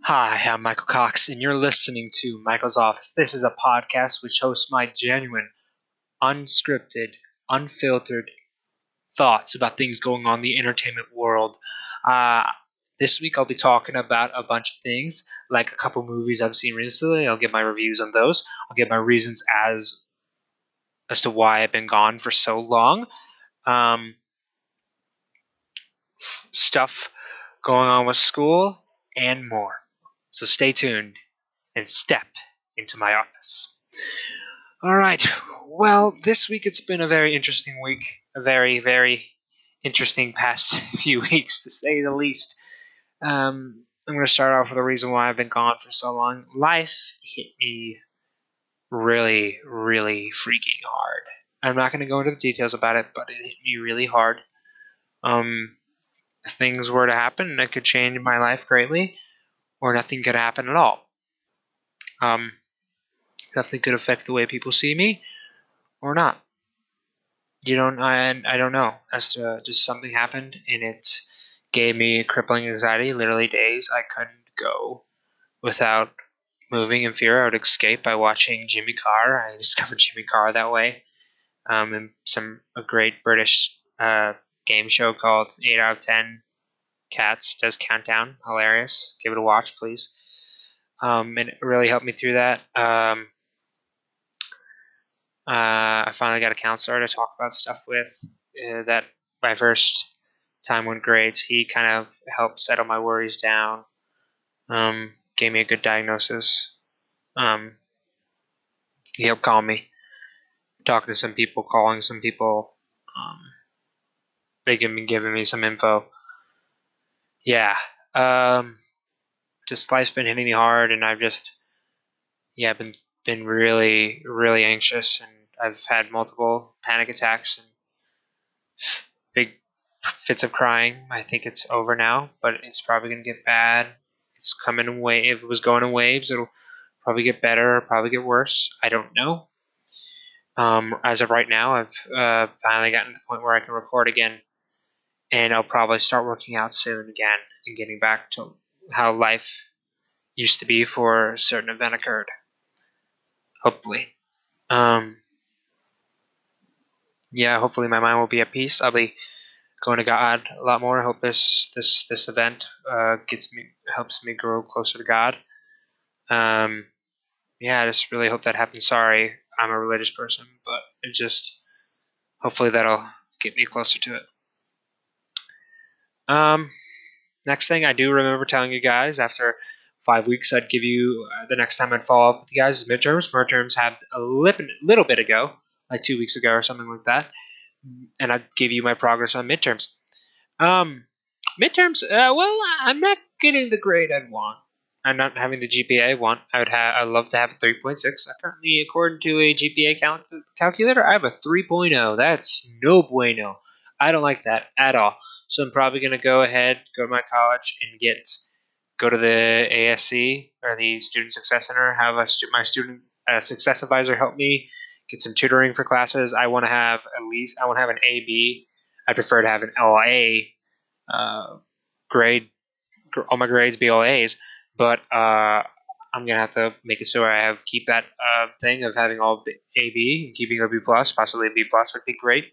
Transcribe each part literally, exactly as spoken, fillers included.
Hi, I'm Michael Cox, and you're listening to Michael's Office. This is a podcast which hosts my genuine, unscripted, unfiltered thoughts about things going on in the entertainment world. Uh, this week I'll be talking about a bunch of things, like a couple movies I've seen recently. I'll give my reviews on those. I'll give my reasons as as to why I've been gone for so long. Um, Stuff going on with school and more. So stay tuned and step into my office. All right. Well, this week it's been a very interesting week. A very, very interesting past few weeks, to say the least. Um, I'm going to start off with the reason why I've been gone for so long. Life hit me really, really freaking hard. I'm not going to go into the details about it, but it hit me really hard. Um, if things were to happen, it could change my life greatly, or nothing could happen at all. Um, Definitely could affect the way people see me, or not. You don't, I, I don't know. As to just something happened and it gave me crippling anxiety. Literally days I couldn't go without moving in fear. I would escape by watching Jimmy Carr. I discovered Jimmy Carr that way. Um, and some a great British uh, game show called Eight Out of Ten Cats does countdown. Hilarious. Give it a watch, please. Um, and it really helped me through that. Um, uh, I finally got a counselor to talk about stuff with. Uh, that my first time went great. He kind of helped settle my worries down. Um, gave me a good diagnosis. Um, he helped calm me. Talking to some people, calling some people. Um, they give me giving me some info. Yeah. Um, just life's been hitting me hard, and I've just yeah been been really really anxious, and I've had multiple panic attacks and big fits of crying. I think it's over now, but it's probably gonna get bad. It's coming in wave. If it was going in waves, it'll probably get better or probably get worse. I don't know. Um, as of right now, I've uh, finally gotten to the point where I can record again, and I'll probably start working out soon again and getting back to how life used to be before a certain event occurred. Hopefully. Um, yeah, hopefully my mind will be at peace. I'll be going to God a lot more. I hope this this this event uh, gets me helps me grow closer to God. Um, yeah, I just really hope that happens. Sorry, I'm a religious person, but it just hopefully that'll get me closer to it. Um, Next thing I do remember telling you guys after five weeks, I'd give you uh, the next time I'd follow up with you guys is midterms. Midterms had a little, little bit ago, like two weeks ago or something like that, and I'd give you my progress on midterms. Um, Midterms, uh, well, I'm not getting the grade I'd want. I'm not having the G P A I want. I would have. I'd love to have a three point six. Currently, according to a G P A cal- calculator, I have a 3.0. That's no bueno. I don't like that at all. So I'm probably gonna go ahead, go to my college, and get go to the A S C or the Student Success Center. Have a stu- my student uh, success advisor help me get some tutoring for classes. I want to have at least. I want to have an A B. I prefer to have an L A uh, grade, all my grades be all A's, but uh, I'm gonna have to make it so I have keep that uh, thing of having all A B and keeping a B plus, possibly a B plus would be great,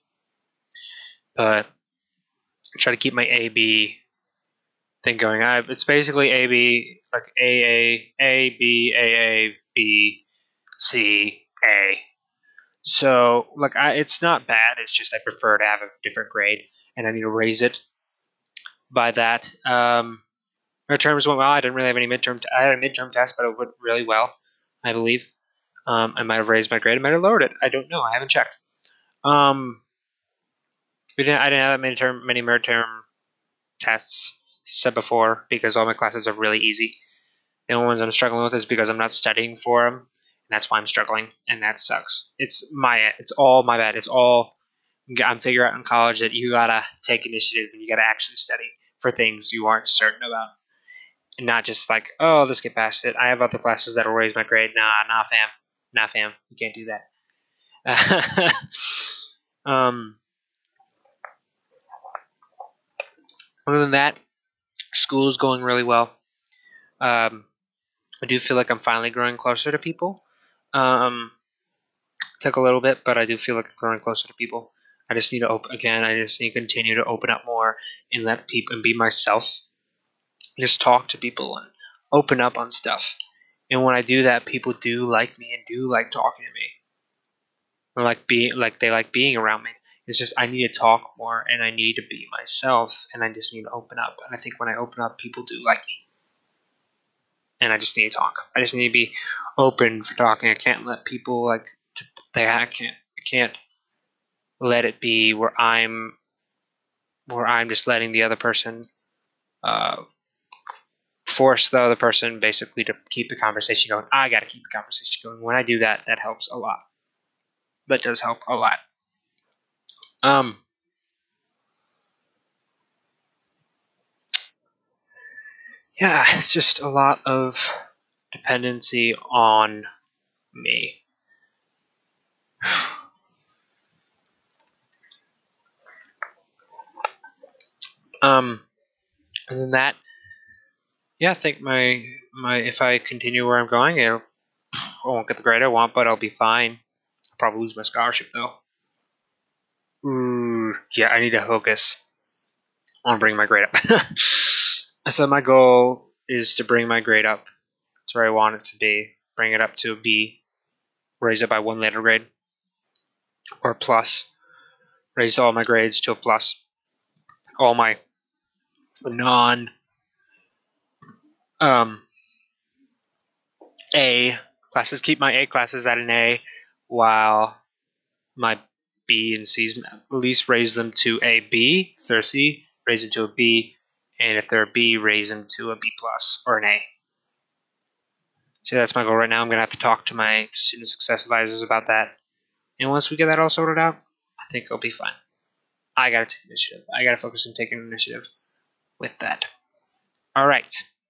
but try to keep my A B thing going. I, it's basically A B like A A A B A A B C A. So like I, it's not bad. It's just I prefer to have a different grade, and I need to raise it by that. Um, Midterms went well. I didn't really have any midterm. T- I had a midterm test, but it went really well, I believe. Um, I might have raised my grade. I might have lowered it. I don't know. I haven't checked. Um, we didn't. I didn't have many term many midterm tests. Said before because all my classes are really easy. The only ones I'm struggling with is because I'm not studying for them, and that's why I'm struggling, and that sucks. It's my. It's all my bad. It's all. I'm figuring out in college that you gotta take initiative and you gotta actually study for things you aren't certain about. And not just like, oh, let's get past it. I have other classes that'll raise my grade. Nah, nah, fam, nah, fam, you can't do that. um, Other than that, school is going really well. Um, I do feel like I'm finally growing closer to people. Um, took a little bit, but I do feel like I'm growing closer to people. I just need to open again. I just need to continue to open up more and let people and be myself. Just talk to people and open up on stuff. And when I do that, people do like me and do like talking to me. And like being like they like being around me. It's just I need to talk more and I need to be myself and I just need to open up. And I think when I open up, people do like me. And I just need to talk. I just need to be open for talking. I can't let people like they I can't I can't let it be where I'm where I'm just letting the other person uh, force the other person basically to keep the conversation going. I got to keep the conversation going. When I do that, that helps a lot. That does help a lot. Um, yeah, it's just a lot of dependency on me. Um, and then that, yeah, I think my my if I continue where I'm going, it'll, I won't get the grade I want, but I'll be fine. I'll probably lose my scholarship though. Ooh, yeah, I need to focus on bringing my grade up. So my goal is to bring my grade up to where I want it to be. Bring it up to a B, raise it by one letter grade, or plus. Raise all my grades to a plus. All my non um, A classes, keep my A classes at an A, while my B and C's at least raise them to a B. If they're a C, raise them to a B, and if they're a B, raise them to a B plus or an A. So that's my goal right now. I'm gonna have to talk to my student success advisors about that, and once we get that all sorted out, I think it'll be fine. I gotta take initiative. I gotta focus on taking initiative with that. All right.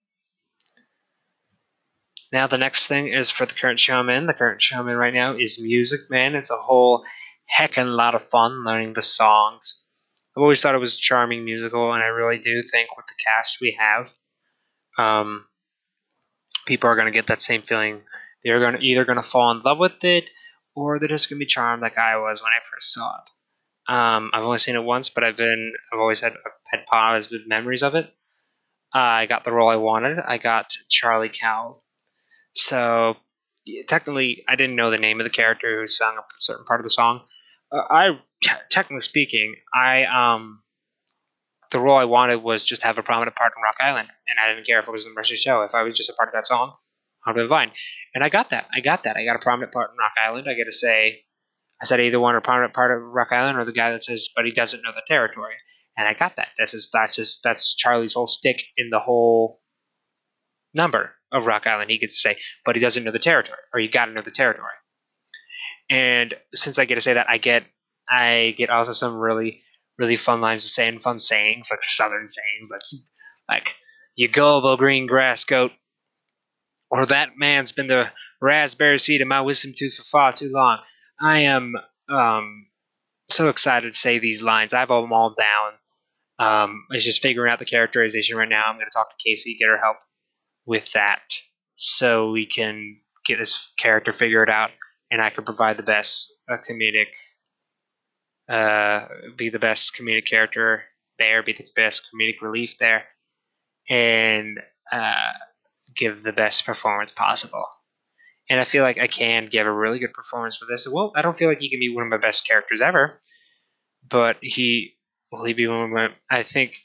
Now the next thing is for the current showman. The current showman right now is Music Man. It's a whole heckin' lot of fun learning the songs. I've always thought it was a charming musical, and I really do think with the cast we have, um, people are going to get that same feeling. They're going to either going to fall in love with it, or they're just going to be charmed like I was when I first saw it. Um, I've only seen it once, but I've been I've always had had positive memories of it. Uh, I got the role I wanted. I got Charlie Cowell. So yeah, technically, I didn't know the name of the character who sang a certain part of the song. Uh, I, t- technically speaking, I um the role I wanted was just to have a prominent part in Rock Island, and I didn't care if it was in the rest of the show. If I was just a part of that song, I'd been fine. And I got that. I got that. I got a prominent part in Rock Island. I get to say, I said I either want a prominent part of Rock Island or the guy that says, but he doesn't know the territory. And I got that. This is that's just that's Charlie's whole stick in the whole number of Rock Island. He gets to say, but he doesn't know the territory, or you got to know the territory. And since I get to say that, I get I get also some really really fun lines to say and fun sayings like Southern sayings like like you gullible green grass goat, or that man's been the raspberry seed in my wisdom tooth for far too long. I am um, so excited to say these lines. I have them all down. Um, it's just figuring out the characterization right now. I'm going to talk to Casey, get her help with that, so we can get this character figured out, and I can provide the best uh, comedic, uh, be the best comedic character there, be the best comedic relief there, and uh, give the best performance possible. And I feel like I can give a really good performance with this. Well, I don't feel like he can be one of my best characters ever, but he will he be one of my? I think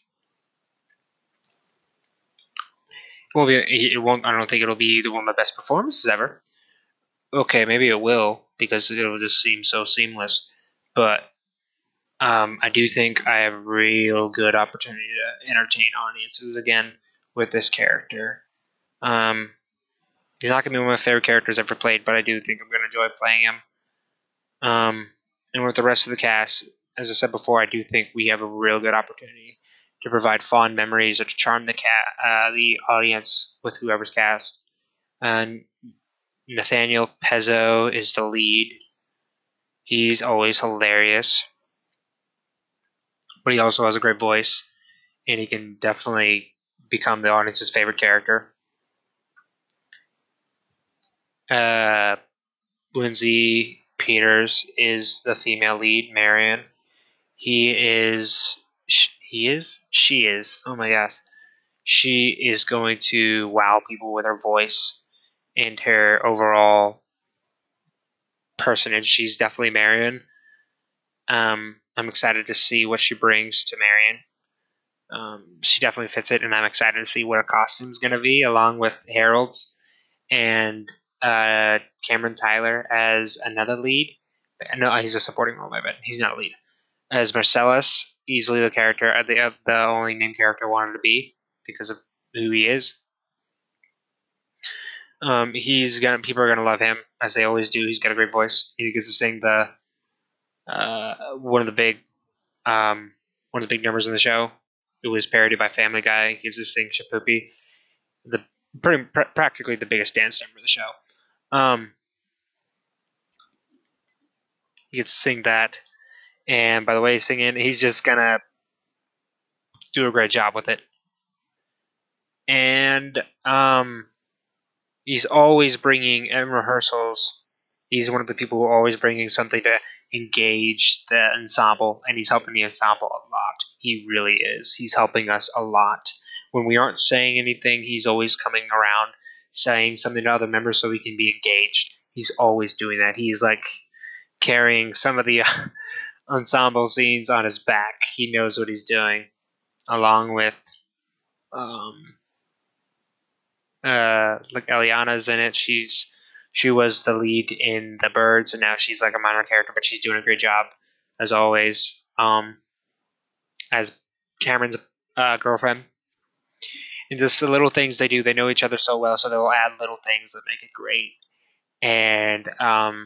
it won't be. It won't. I don't think it'll be one of my best performances ever. Okay, maybe it will because it'll just seem so seamless. But um, I do think I have a real good opportunity to entertain audiences again with this character. Um, he's not going to be one of my favorite characters ever played, but I do think I'm going to enjoy playing him. Um, and with the rest of the cast, as I said before, I do think we have a real good opportunity to provide fond memories or to charm the cat, uh, the audience with whoever's cast. And Nathaniel Pezzo is the lead. He's always hilarious, but he also has a great voice, and he can definitely become the audience's favorite character. Uh, Lindsay Peters is the female lead, Marion. He is. He is. She is. Oh my gosh. She is going to wow people with her voice and her overall personage. She's definitely Marion. Um, I'm excited to see what she brings to Marion. Um, she definitely fits it, and I'm excited to see what her costume's going to be, along with Harold's and uh, Cameron Tyler as another lead. No, he's a supporting role, my bad. He's not a lead. As Marcellus, easily the character, uh, the uh, the only named character I wanted to be because of who he is. Um, he's gonna people are gonna love him as they always do. He's got a great voice. He gets to sing the uh, one of the big um, one of the big numbers in the show. It was parodied by Family Guy. He gets to sing Shapoopy, the pretty, pr- practically the biggest dance number of the show. Um, he gets to sing that, and by the way he's singing, he's just gonna do a great job with it. And um, he's always bringing in rehearsals. He's one of the people who are always bringing something to engage the ensemble, and he's helping the ensemble a lot. He really is. He's helping us a lot. When we aren't saying anything, he's always coming around saying something to other members so we can be engaged. He's always doing that. He's like carrying some of the ensemble scenes on his back. He knows what he's doing, along with um, uh, like Eliana's in it. She's she was the lead in The Birds, and now she's like a minor character, but she's doing a great job as always. Um, as Cameron's uh, girlfriend, and just the little things they do, they know each other so well, so they'll add little things that make it great, and um,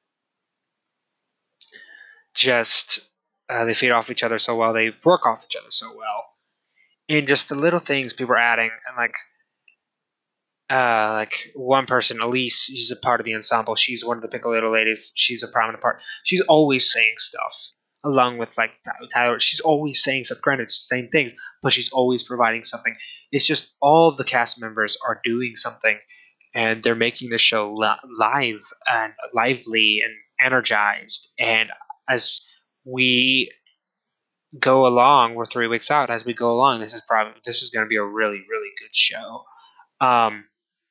just uh, they feed off each other so well. They work off each other so well, and just the little things people are adding, and like uh, like one person, Elise, she's a part of the ensemble. She's one of the Piccoletto ladies. She's a prominent part. She's always saying stuff, along with like Tyler. She's always saying stuff. Granted, it's the same things, but she's always providing something. It's just all of the cast members are doing something, and they're making the show li- live and lively and energized. And as we go along, we're three weeks out. As we go along, this is probably this is going to be a really really good show. Um,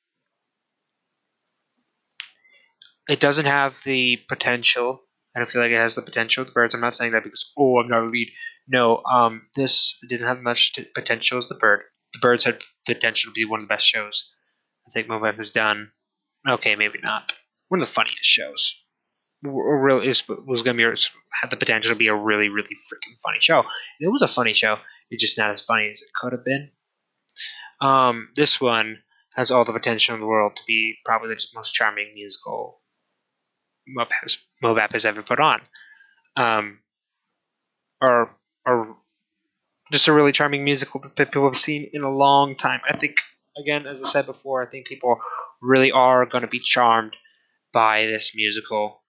It doesn't have the potential. I don't feel like it has the potential. The Birds. I'm not saying that because oh, I'm not a lead. No, um, this didn't have much t- potential as the Bird. The Birds had potential to be one of the best shows I think Mobile has done. Okay, maybe not. One of the funniest shows. Really, was going to be had the potential to be a really, really freaking funny show. And it was a funny show. It's just not as funny as it could have been. Um, this one has all the potential in the world to be probably the most charming musical Mobap has, Mobap has ever put on, um, or or just a really charming musical that people have seen in a long time. I think, again, as I said before, I think people really are going to be charmed by this musical.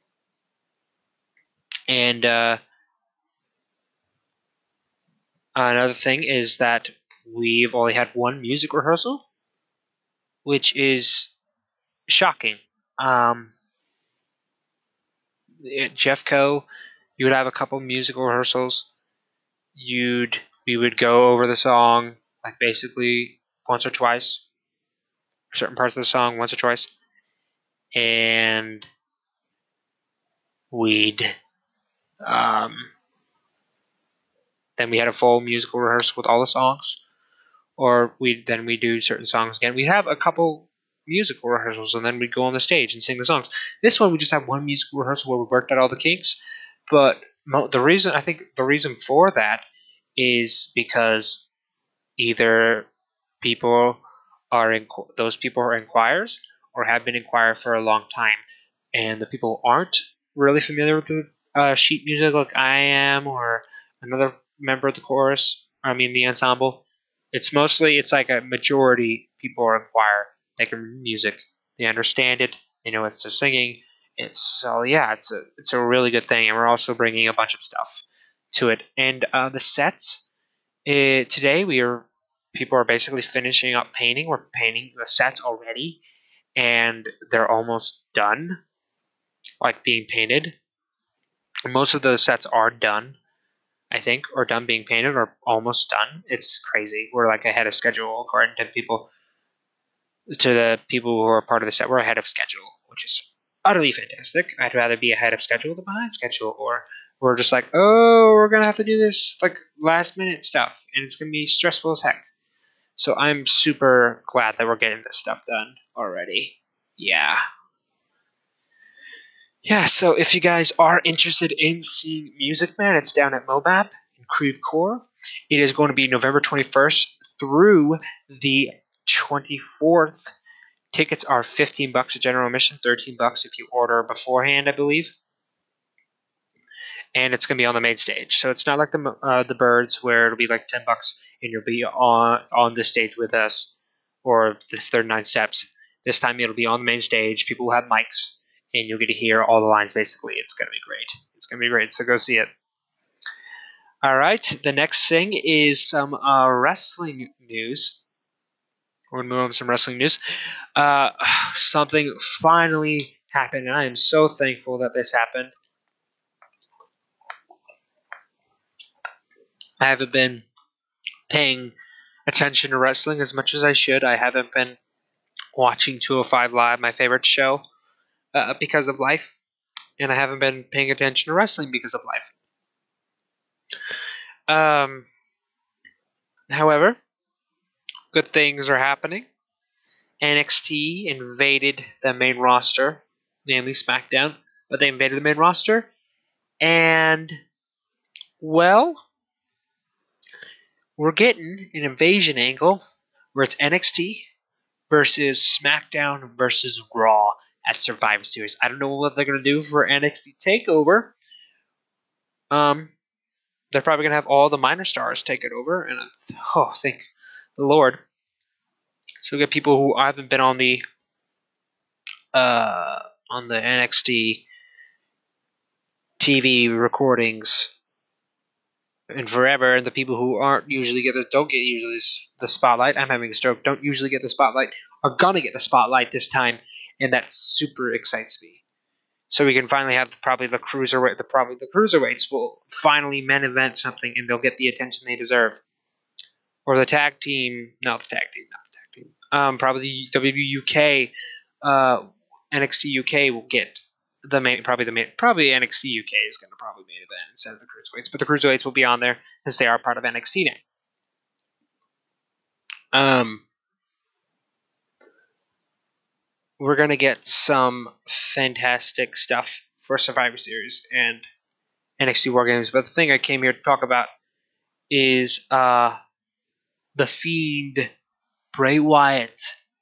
And uh, another thing is that we've only had one music rehearsal, which is shocking. Um, at Jeffco, you would have a couple musical rehearsals. You'd we would go over the song like basically once or twice, certain parts of the song once or twice, and we'd um, then we had a full musical rehearsal with all the songs, or we then we do certain songs again. We have a couple musical rehearsals, and then we go on the stage and sing the songs. This one we just have one musical rehearsal where we worked out all the kinks, but the reason I think the reason for that is because either people are in, those people are inquirers or have been inquired for a long time, and the people aren't really familiar with the uh, sheet music like I am or another member of the chorus. I mean the ensemble. It's mostly it's like a majority people are inquire. They can read music. They understand it. They know what they're singing. It's so yeah. It's a it's a really good thing, and we're also bringing a bunch of stuff to it. And uh, the sets uh, today we are people are basically finishing up painting. We're painting the sets already, and they're almost done, like being painted. Most of the sets are done, I think, or done being painted, or almost done. It's crazy. We're like ahead of schedule according to people, to the people who are part of the set. We're ahead of schedule, which is utterly fantastic. I'd rather be ahead of schedule than behind schedule, or we're just like, oh, we're gonna have to do this like last minute stuff, and it's gonna be stressful as heck. So I'm super glad that we're getting this stuff done already. Yeah. Yeah, so if you guys are interested in seeing Music Man, it's down at MoMAP in Creve Coeur. It is going to be November twenty-first through the twenty-fourth. Tickets are fifteen bucks at general admission, thirteen bucks if you order beforehand, I believe. And it's going to be on the main stage. So it's not like the uh, the Birds where it'll be like ten bucks and you'll be on on the stage with us, or the thirty-nine Steps. This time it'll be on the main stage. People will have mics and you'll get to hear all the lines basically. It's going to be great. It's going to be great. So go see it. All right. The next thing is some uh, wrestling news. We're going to move on to some wrestling news. Uh, something finally happened, and I am so thankful that this happened. I haven't been paying attention to wrestling as much as I should. I haven't been watching two oh five Live, my favorite show, uh, because of life, and I haven't been paying attention to wrestling because of life. Um, however, good things are happening. N X T invaded the main roster, namely SmackDown, but they invaded the main roster, and, well, we're getting an invasion angle where it's N X T versus SmackDown versus Raw at Survivor Series. I don't know what they're going to do for N X T TakeOver. Um, they're probably going to have all the minor stars take it over, and oh, thank the Lord. So we get people who haven't been on the uh, on the N X T T V recordings in forever, and the people who aren't usually get the don't get usually the spotlight. I'm having a stroke. Don't usually get the spotlight are gonna get the spotlight this time, and that super excites me. So we can finally have probably the cruiserweight, the probably the cruiserweights will finally main event something, and they'll get the attention they deserve. Or the tag team, not the tag team, not the tag team. Um, probably the W W E U K, uh, N X T U K will get the main, probably the main, probably N X T U K is going to probably main event instead of the cruiserweights, but the cruiserweights will be on there since they are part of N X T now. Um, we're gonna get some fantastic stuff for Survivor Series and N X T War Games, but the thing I came here to talk about is uh, the Fiend Bray Wyatt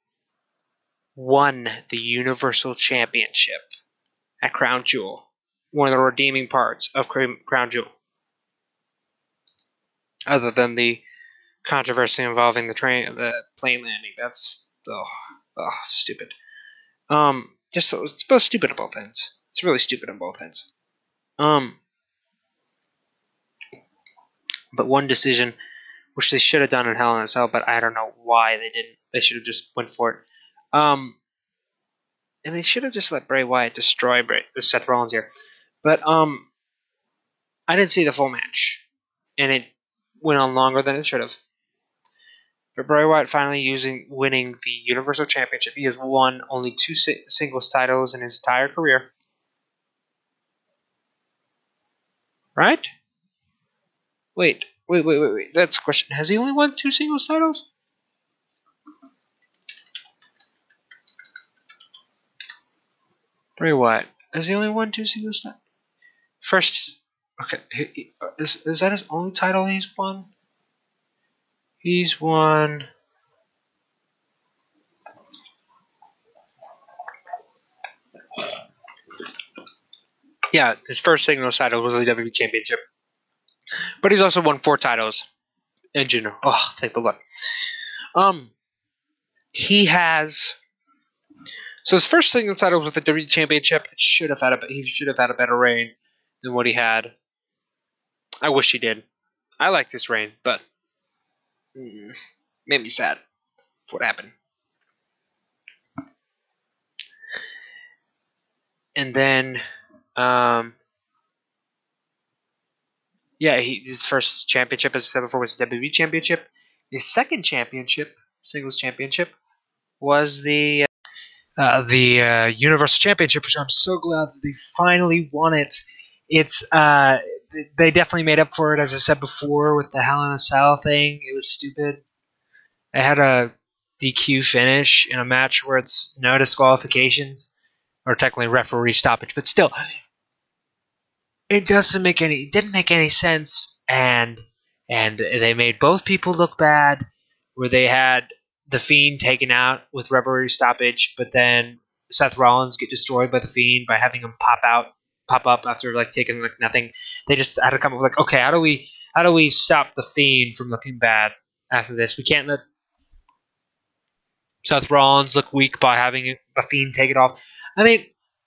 won the Universal Championship at Crown Jewel. One of the redeeming parts of Crown Jewel, other than the controversy involving the train, the plane landing. That's oh, oh stupid. Um, just so, it's both stupid on both ends. It's really stupid on both ends. Um, but one decision which they should have done in Hell in a Cell, but I don't know why they didn't. They should have just went for it. Um, and they should have just let Bray Wyatt destroy Bray, Seth Rollins here. But um, I didn't see the full match, and it went on longer than it should have. But Bray Wyatt finally using winning the Universal Championship. He has won only two si- singles titles in his entire career. Right? Wait, wait, wait, wait, wait. That's a question. Has he only won two singles titles? Bray Wyatt. Has he only won two singles titles? First, okay, he, he, is is that his only title he's won? He's won. Yeah, his first singles title was the W W E Championship, but he's also won four titles in general. Oh, thank the Lord. Um, he has. So his first singles title was the W W E Championship. It should have had a he should have had a better reign than what he had. I wish he did. I like this reign, but mm, made me sad for what happened. and then, um, yeah, he, his first championship, as I said before, was the W W E Championship. His second championship, singles championship, was the uh, the uh, Universal Championship, which I'm so glad that they finally won it. It's uh, they definitely made up for it, as I said before, with the Hell in a Cell thing. It was stupid. They had a D Q finish in a match where it's no disqualifications, or technically referee stoppage, but still, it doesn't make any. It didn't make any sense, and and they made both people look bad. Where they had the Fiend taken out with referee stoppage, but then Seth Rollins get destroyed by the Fiend by having him pop out, pop up after like taking like nothing. They just had to come up with like, okay, how do we how do we stop the Fiend from looking bad after this? We can't let Seth Rollins look weak by having the Fiend take it off. I mean,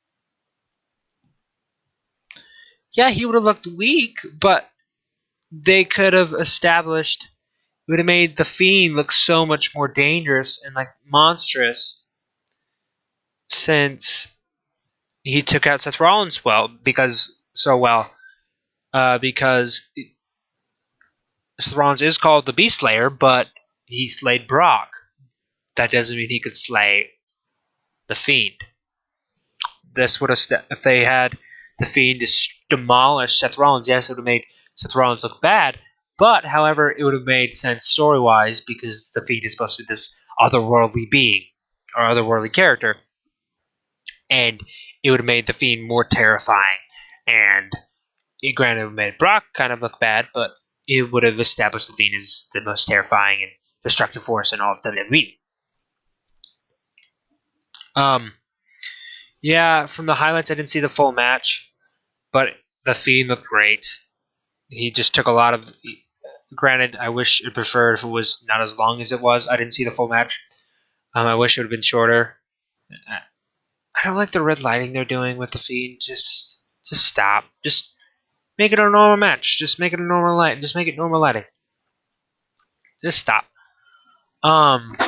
yeah, he would have looked weak, but they could have established, it would have made the Fiend look so much more dangerous and like monstrous since he took out Seth Rollins well because so well uh, because Seth Rollins is called the Beast Slayer, but he slayed Brock. That doesn't mean he could slay the Fiend. This would have st- if they had the Fiend just demolish Seth Rollins. Yes, it would have made Seth Rollins look bad, but however, it would have made sense story wise because the Fiend is supposed to be this otherworldly being or otherworldly character, and it would have made the Fiend more terrifying. And it granted, it would have made Brock kind of look bad, but it would have established the Fiend as the most terrifying and destructive force in all of W W E. Um, yeah, from the highlights, I didn't see the full match, but the Fiend looked great. He just took a lot of. Granted, I wish I preferred if it was not as long as it was. I didn't see the full match. Um, I wish it would have been shorter. I don't like the red lighting they're doing with the Fiend. Just, just stop. Just make it a normal match. Just make it a normal light. Just make it normal lighting. Just stop. Um.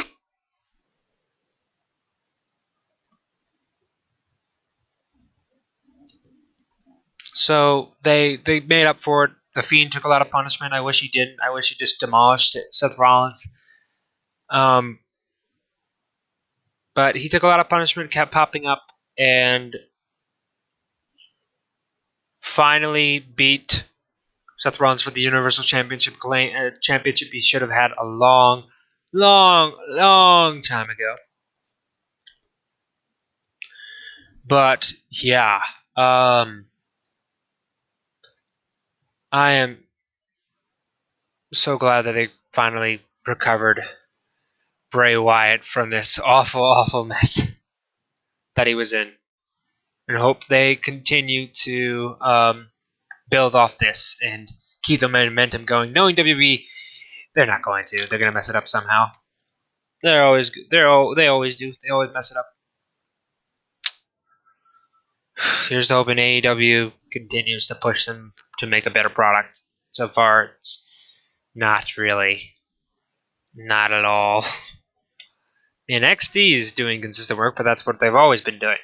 So they they made up for it. The Fiend took a lot of punishment. I wish he didn't. I wish he just demolished it, Seth Rollins. Um, but he took a lot of punishment, kept popping up, and finally beat Seth Rollins for the Universal Championship claim, uh, championship he should have had a long, long, long time ago. But yeah, um, I am so glad that they finally recovered Bray Wyatt from this awful, awful mess that he was in, and hope they continue to um, build off this and keep the momentum going. Knowing W W E, they're not going to. They're going to mess it up somehow. They're always they're all, they always do. They always mess it up. Here's the hope in A E W continues to push them to make a better product. So far, it's not really, not at all. N X T is doing consistent work, but that's what they've always been doing.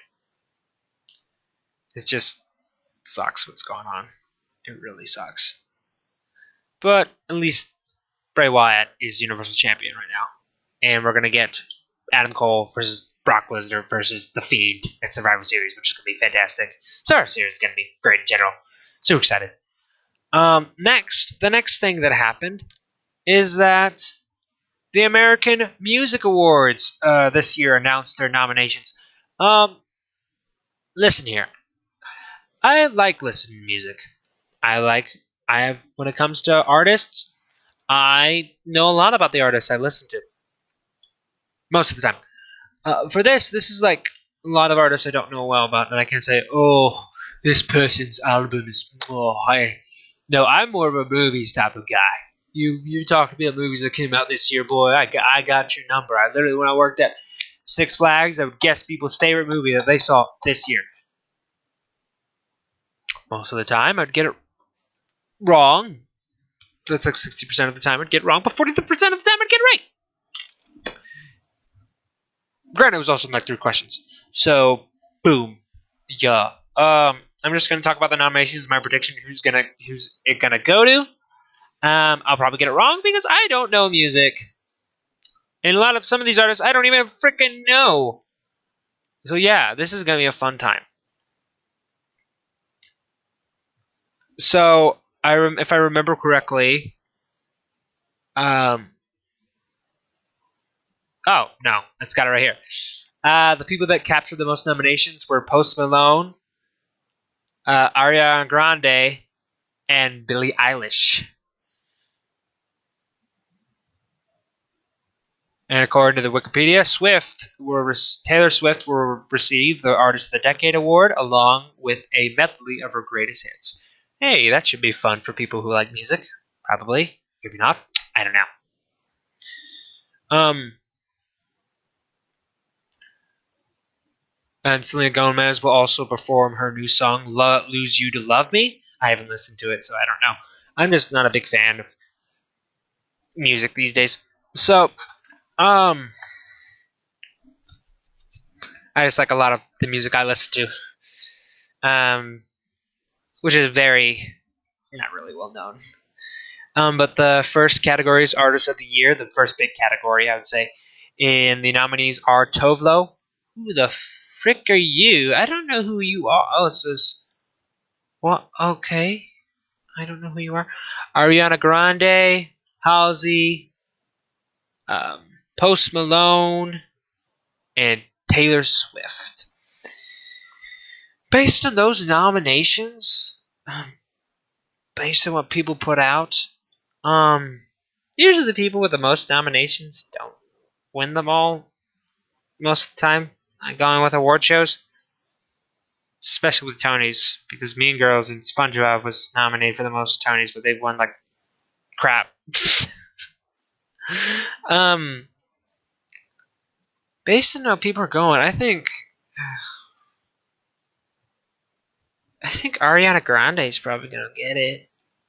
It just sucks what's going on. It really sucks. But at least Bray Wyatt is Universal Champion right now. And we're going to get Adam Cole versus Brock Lesnar versus The Fiend at Survivor Series, which is going to be fantastic. Survivor Series is going to be great in general. So excited. Um, next, the next thing that happened is that the American Music Awards uh, this year announced their nominations. Um, listen here. I like listening to music. I like, I have, when it comes to artists, I know a lot about the artists I listen to. Most of the time. Uh, for this, this is like a lot of artists I don't know well about, and I can say, oh, this person's album is, oh, I. No, I'm more of a movies type of guy. You you talk about movies that came out this year, boy, I got, I got your number. I literally, when I worked at Six Flags, I would guess people's favorite movie that they saw this year. Most of the time, I'd get it wrong. That's like sixty percent of the time I'd get it wrong, but forty percent of the time I'd get it right. Granted, it was also like three questions. So, boom. Yeah. Um, I'm just gonna talk about the nominations. My prediction: who's gonna who's it gonna go to? Um, I'll probably get it wrong because I don't know music, and a lot of some of these artists I don't even freaking know. So yeah, this is gonna be a fun time. So I rem- if I remember correctly, um, oh no, it's got it right here. Uh, the people that captured the most nominations were Post Malone, uh, Ariana Grande, and Billie Eilish. And according to the Wikipedia, Swift were Taylor Swift will receive the Artist of the Decade award along with a medley of her greatest hits. Hey, that should be fun for people who like music. Probably, maybe not. I don't know. Um, and Selena Gomez will also perform her new song Lo- "Lose You to Love Me." I haven't listened to it, so I don't know. I'm just not a big fan of music these days. So, um, I just like a lot of the music I listen to, um, which is very not really well known. Um, but the first category is Artist of the Year, the first big category, I would say. And the nominees are Tovlo. Who the frick are you? I don't know who you are. Oh, it says, what? Okay. I don't know who you are. Ariana Grande, Halsey, um, Post Malone, and Taylor Swift. Based on those nominations, um, based on what people put out, um, usually the people with the most nominations don't win them all most of the time. I'm going with award shows, especially with Tonys, because Mean Girls and SpongeBob was nominated for the most Tonys, but they've won like crap. um, based on how people are going, I think I think Ariana Grande is probably gonna get it.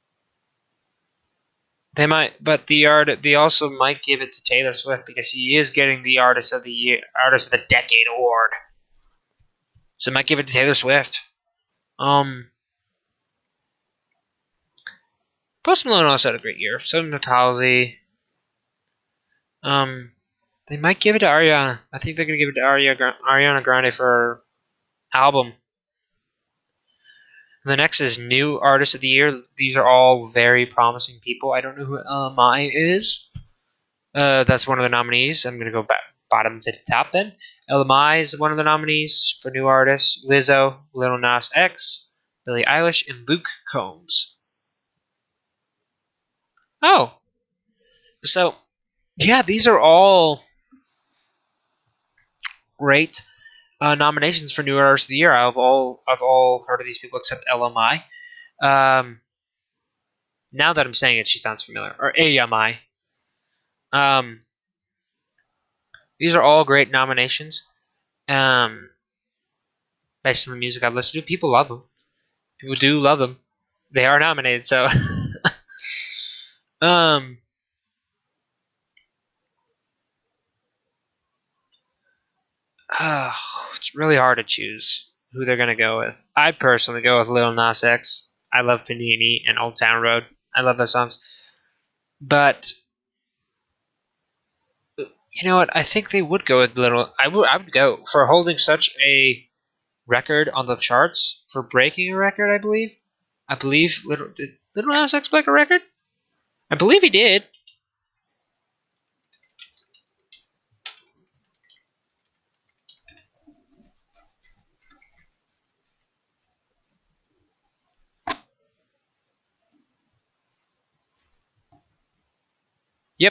They might, but the art they also might give it to Taylor Swift because she is getting the Artist of the Year, Artist of the Decade award. So they might give it to Taylor Swift. Um, Post Malone also had a great year. So did Halsey. Um, they might give it to Ariana. I think they're gonna give it to Ariana Grande for her album. And the next is New Artist of the Year. These are all very promising people. I don't know who L M I is. Uh, that's one of the nominees. I'm gonna go back bottom to the top then. L M I is one of the nominees for new artists. Lizzo, Lil Nas X, Billie Eilish, and Luke Combs. Oh, so yeah, these are all great uh, nominations for New Artist of the Year. I've all I've all heard of these people except L M I. Um, now that I'm saying it, she sounds familiar. Or A M I. Um, these are all great nominations. Um, based on the music I've listened to, people love them. People do love them. They are nominated, so um, uh, it's really hard to choose who they're gonna go with. I personally go with Lil Nas X. I love Panini and Old Town Road. I love those songs, but you know what? I think they would go with Little. I would. I would go for holding such a record on the charts for breaking a record. I believe. I believe Little did Little Nas X break a record. I believe he did. Yep,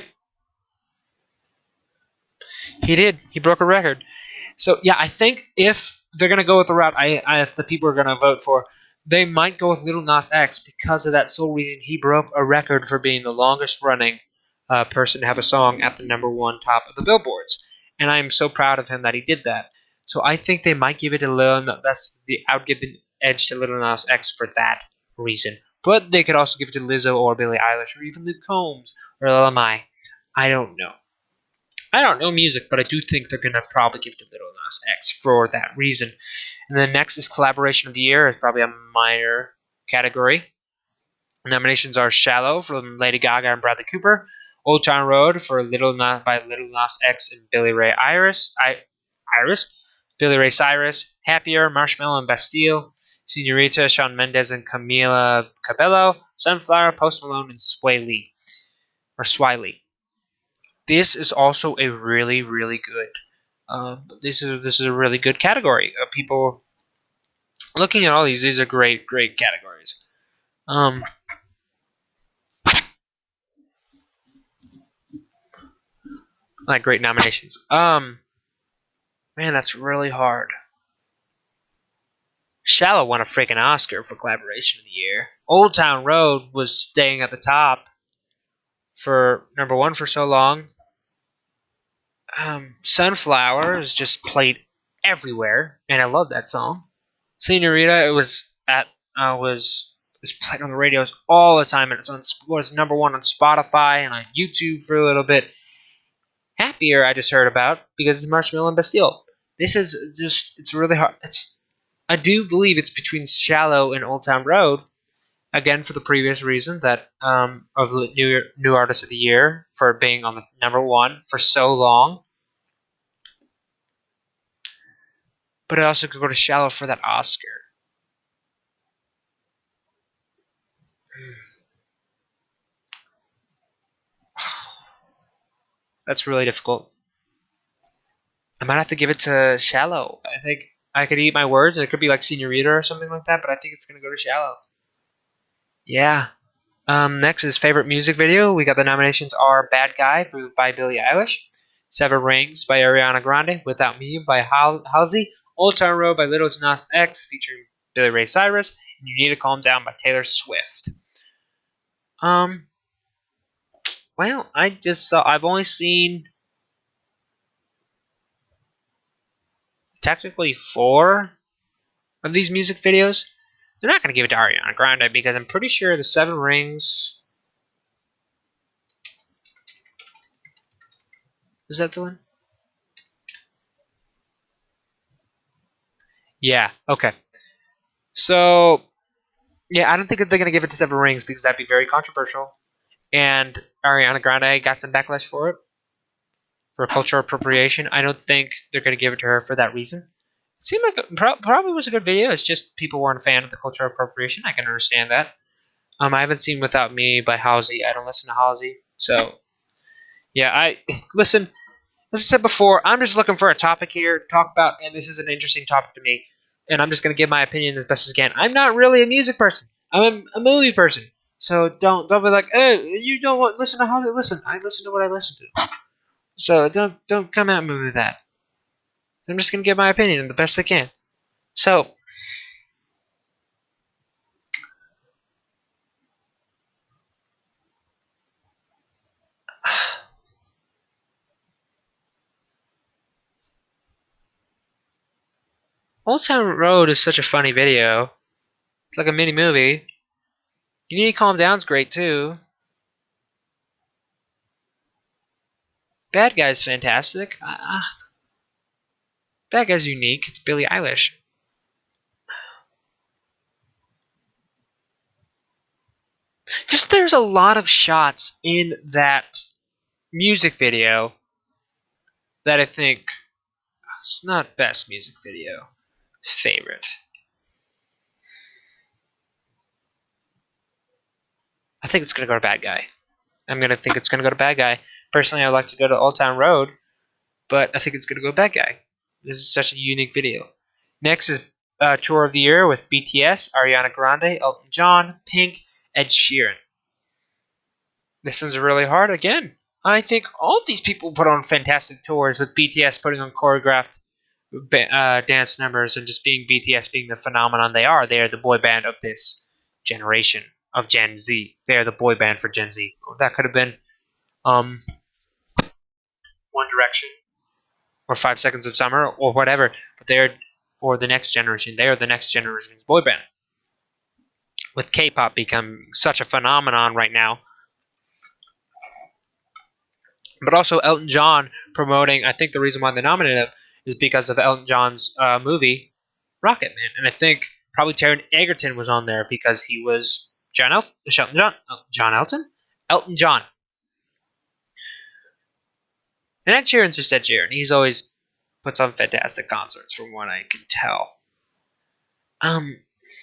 he did. He broke a record. So yeah, I think if they're gonna go with the route, I, I if the people are gonna vote for, they might go with Little Nas X because of that sole reason. He broke a record for being the longest running uh, person to have a song at the number one top of the billboards, and I'm so proud of him that he did that. So I think they might give it to Lil. That's the I would give the edge to Little Nas X for that reason. But they could also give it to Lizzo or Billie Eilish or even Luke Combs or L M I. I don't know. I don't know music, but I do think they're gonna probably give it to Little Nas X for that reason. And then next is collaboration of the year. It's probably a minor category. Nominations are "Shallow" from Lady Gaga and Bradley Cooper, "Old Town Road" for Little Nas by Little Nas X and Billy Ray Iris, I, Iris, Billy Ray Cyrus, "Happier" Marshmello and Bastille, "Senorita" Shawn Mendes and Camila Cabello, "Sunflower" Post Malone and Sway Lee or Sway Lee. This is also a really really good. Uh, this is this is a really good category. Uh, people looking at all these, these are great great categories. Um, like great nominations. Um, man, that's really hard. Shallow won a freaking Oscar for collaboration of the year. Old Town Road was staying at the top for number one for so long. Um, Sunflower is just played everywhere, and I love that song. Senorita, it was at uh, was was played on the radios all the time, and it's on was number one on Spotify and on YouTube for a little bit. Happier, I just heard about because it's Marshmello and Bastille. This is just it's really hard. It's I do believe it's between Shallow and Old Town Road. Again, for the previous reason that um, of the new new artist of the year for being on the number one for so long. But I also could go to Shallow for that Oscar. That's really difficult. I might have to give it to Shallow. I think I could eat my words. It could be like Senorita or something like that, but I think it's gonna go to Shallow. Yeah. Um, next is favorite music video. We got the nominations are "Bad Guy" by Billie Eilish, "Seven Rings" by Ariana Grande, "Without Me" by Halsey, "Old Town Road" by Little Nas X featuring Billy Ray Cyrus, and "You Need to Calm Down" by Taylor Swift. Um, well, I just saw. I've only seen technically four of these music videos. They're not going to give it to Ariana Grande because I'm pretty sure the Seven Rings. Is that the one? Yeah, okay. So, yeah, I don't think that they're going to give it to Seven Rings because that'd be very controversial. And Ariana Grande got some backlash for it, for cultural appropriation. I don't think they're going to give it to her for that reason. It seemed like it pro- probably was a good video. It's just people weren't a fan of the cultural appropriation. I can understand that. Um, I haven't seen Without Me by Halsey. I don't listen to Halsey. So, yeah, I listen. As I said before, I'm just looking for a topic here to talk about, and this is an interesting topic to me. And I'm just going to give my opinion as best as I can. I'm not really a music person. I'm a movie person. So don't don't be like, oh, you don't want listen to how listen. I listen to what I listen to. So don't don't come at me with that. I'm just going to give my opinion the best I can. So Old Town Road is such a funny video. It's like a mini movie. You Need to Calm Down's great too. Bad Guy's fantastic. Uh, Bad Guy's unique. It's Billie Eilish. Just there's a lot of shots in that music video that I think it's not best music video. It's favorite. I think it's gonna go to Bad Guy. I'm gonna think it's gonna go to Bad Guy. Personally, I'd like to go to Old Town Road, but I think it's gonna go Bad Guy. This is such a unique video. Next is uh, Tour of the Year with B T S, Ariana Grande, Elton John, Pink, Ed Sheeran. This is really hard again. I think all of these people put on fantastic tours with B T S putting on choreographed uh, dance numbers and just being B T S being the phenomenon they are. They are the boy band of this generation of Gen Z. They are the boy band for Gen Z. That could have been um, One Direction or Five Seconds of Summer or whatever, but they're for the next generation. They are the next generation's boy band. With K-pop becoming such a phenomenon right now, but also Elton John promoting. I think the reason why they nominated him is because of Elton John's uh, movie Rocket Man. And I think probably Taron Egerton was on there because he was John El- John, John, oh, John Elton? Elton John. And Ed Sheeran's just Ed Sheeran. He's always puts on fantastic concerts from what I can tell. Um,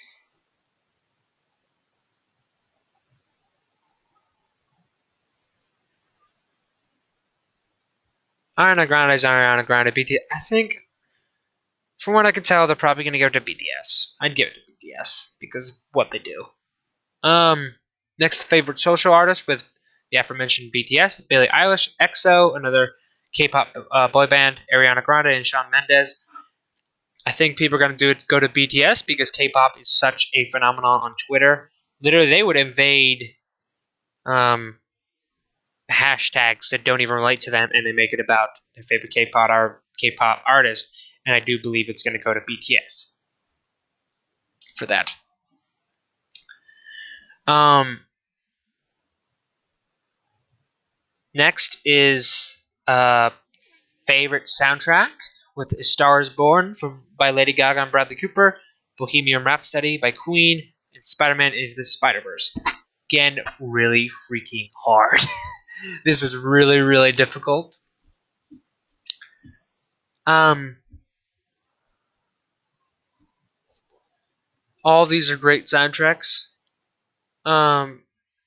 Ariana Grande is Ariana Grande. B T S. I think, from what I can tell, they're probably going to go to B T S. I'd give it to B T S because of what they do. Um, next favorite social artist with the aforementioned B T S, Billie Eilish, E X O, another K-pop uh, boy band, Ariana Grande, and Shawn Mendes. I think people are going to do it, go to B T S because K-pop is such a phenomenon on Twitter. Literally, they would invade um, hashtags that don't even relate to them, and they make it about their favorite K-pop or K-pop artist. And I do believe it's going to go to B T S for that. Um, next is uh, favorite soundtrack with A Star Is Born from by Lady Gaga and Bradley Cooper, Bohemian Rhapsody by Queen, and Spider-Man Into the Spider-Verse. Again, really freaking hard. This is really, really difficult. Um, all these are great soundtracks. Um,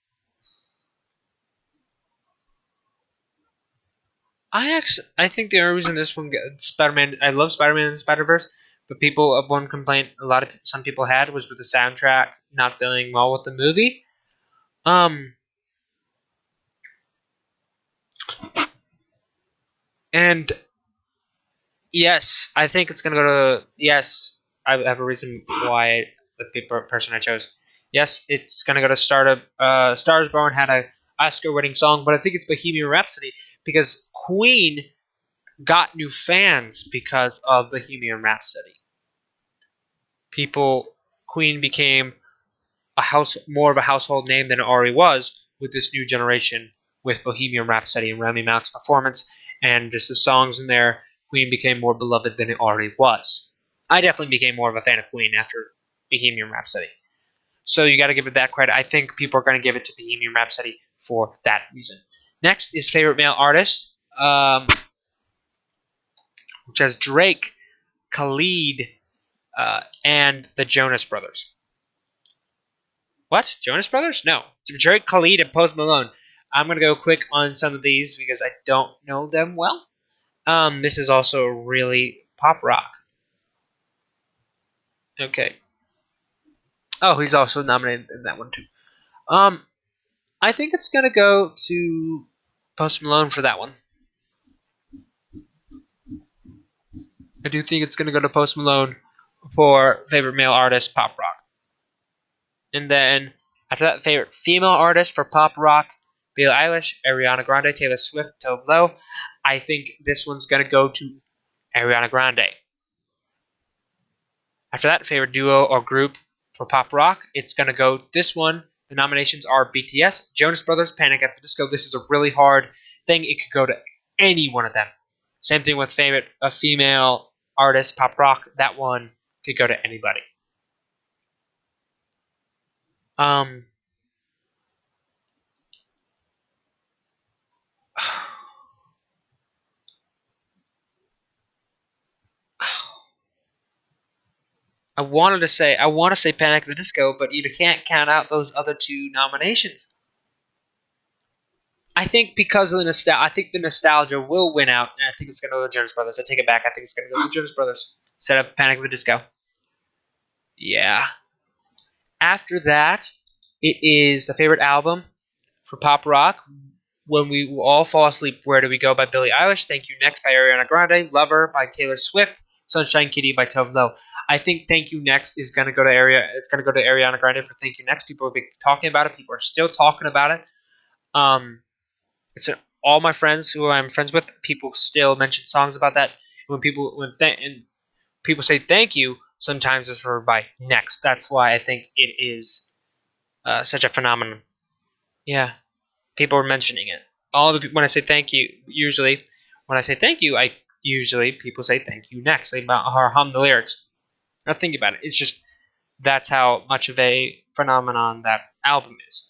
I actually, I think the only reason this one gets Spider-Man, I love Spider-Man and Spider-Verse, but people, uh, one complaint a lot of some people had was with the soundtrack not feeling well with the movie. Um, and yes, I think it's gonna go to yes. I have a reason why the people, person I chose. Yes, it's gonna go to Startup. Uh, Stars Born had a Oscar-winning song, but I think it's Bohemian Rhapsody because Queen got new fans because of Bohemian Rhapsody. People, Queen became a house more of a household name than it already was with this new generation with Bohemian Rhapsody and Rami Malek's performance and just the songs in there. Queen became more beloved than it already was. I definitely became more of a fan of Queen after Bohemian Rhapsody. So you got to give it that credit. I think people are going to give it to Bohemian Rhapsody for that reason. Next is favorite male artist, um, which has Drake, Khalid, uh, and the Jonas Brothers. What? Jonas Brothers? No. Drake, Khalid, and Post Malone. I'm going to go quick on some of these because I don't know them well. Um, this is also really pop rock. Okay. Oh, he's also nominated in that one too. Um, I think it's going to go to Post Malone for that one. I do think it's going to go to Post Malone for favorite male artist, pop rock. And then after that, favorite female artist for pop rock, Billie Eilish, Ariana Grande, Taylor Swift, Tove Lo. I think this one's going to go to Ariana Grande. After that, favorite duo or group for pop rock, it's going to go this one. The nominations are B T S, Jonas Brothers, Panic at the Disco. This is a really hard thing. It could go to any one of them. Same thing with favorite a female artist, pop rock. That one could go to anybody. Um, I wanted to say I want to say Panic at the Disco, but you can't count out those other two nominations. I think because of the nostalgia, I think the nostalgia will win out, and I think it's going to go to the Jonas Brothers. I take it back. I think it's going to go to the Jonas Brothers instead of Panic at the Disco. Yeah. After that, it is the favorite album for pop rock. When We Will All Fall Asleep, Where Do We Go by Billie Eilish. Thank You Next by Ariana Grande. Lover by Taylor Swift. Sunshine Kitty by Tove Lo. I think Thank You Next is going to go to area. It's going to go to Ariana Grande for Thank You Next. People have been talking about it. People are still talking about it. Um, it's an, all my friends who I'm friends with. People still mention songs about that. When people when th- and people say thank you, sometimes it's for by next. That's why I think it is uh, such a phenomenon. Yeah, people are mentioning it. All the when I say thank you, usually when I say thank you, I usually people say thank you next. They hum the lyrics. Now think about it. It's just that's how much of a phenomenon that album is.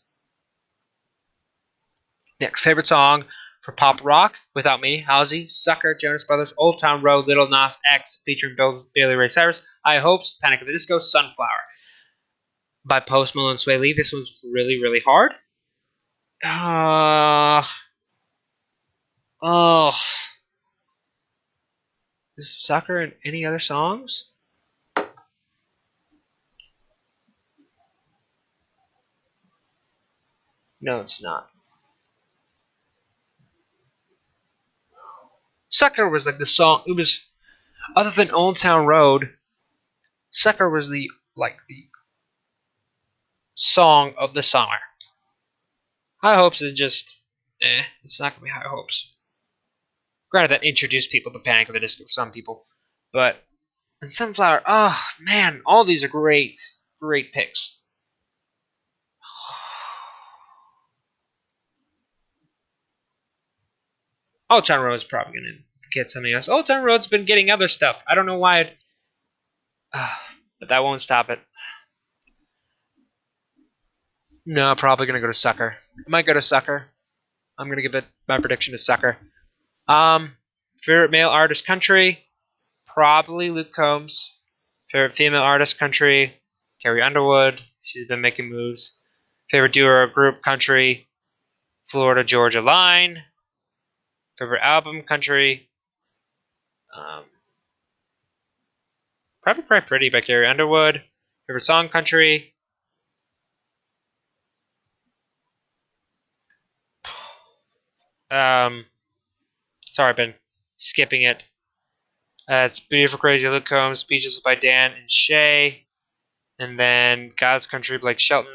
Next, favorite song for pop rock, Without Me, Halsey, Sucker, Jonas Brothers, Old Town Road, Little Nas X, featuring Bill, Billy Ray Cyrus, High Hopes, Panic at the Disco, Sunflower. By Post Malone, Sway Lee. This one's really, really hard. Uh, oh. Is Sucker in any other songs? No, it's not. Sucker was like the song. It was other than Old Town Road. Sucker was the like the song of the summer. High Hopes is just eh. It's not gonna be High Hopes. Granted, that introduced people to Panic at the Disco for some people, but and Sunflower. Oh man, all these are great, great picks. Old Town Road's probably gonna get something else. Old Town Road's been getting other stuff. I don't know why it. Uh, but that won't stop it. No, probably gonna go to Sucker. I might go to Sucker. I'm gonna give it my prediction to Sucker. Um, favorite male artist country, probably Luke Combs. Favorite female artist country, Carrie Underwood. She's been making moves. Favorite duo or group country, Florida Georgia Line. Favorite album country, um, probably Cry Pretty by Carrie Underwood. Favorite song country, um, sorry, I've been skipping it. Uh, it's Beautiful Crazy Luke Combs, Speeches by Dan and Shay, and then God's Country, Blake Shelton.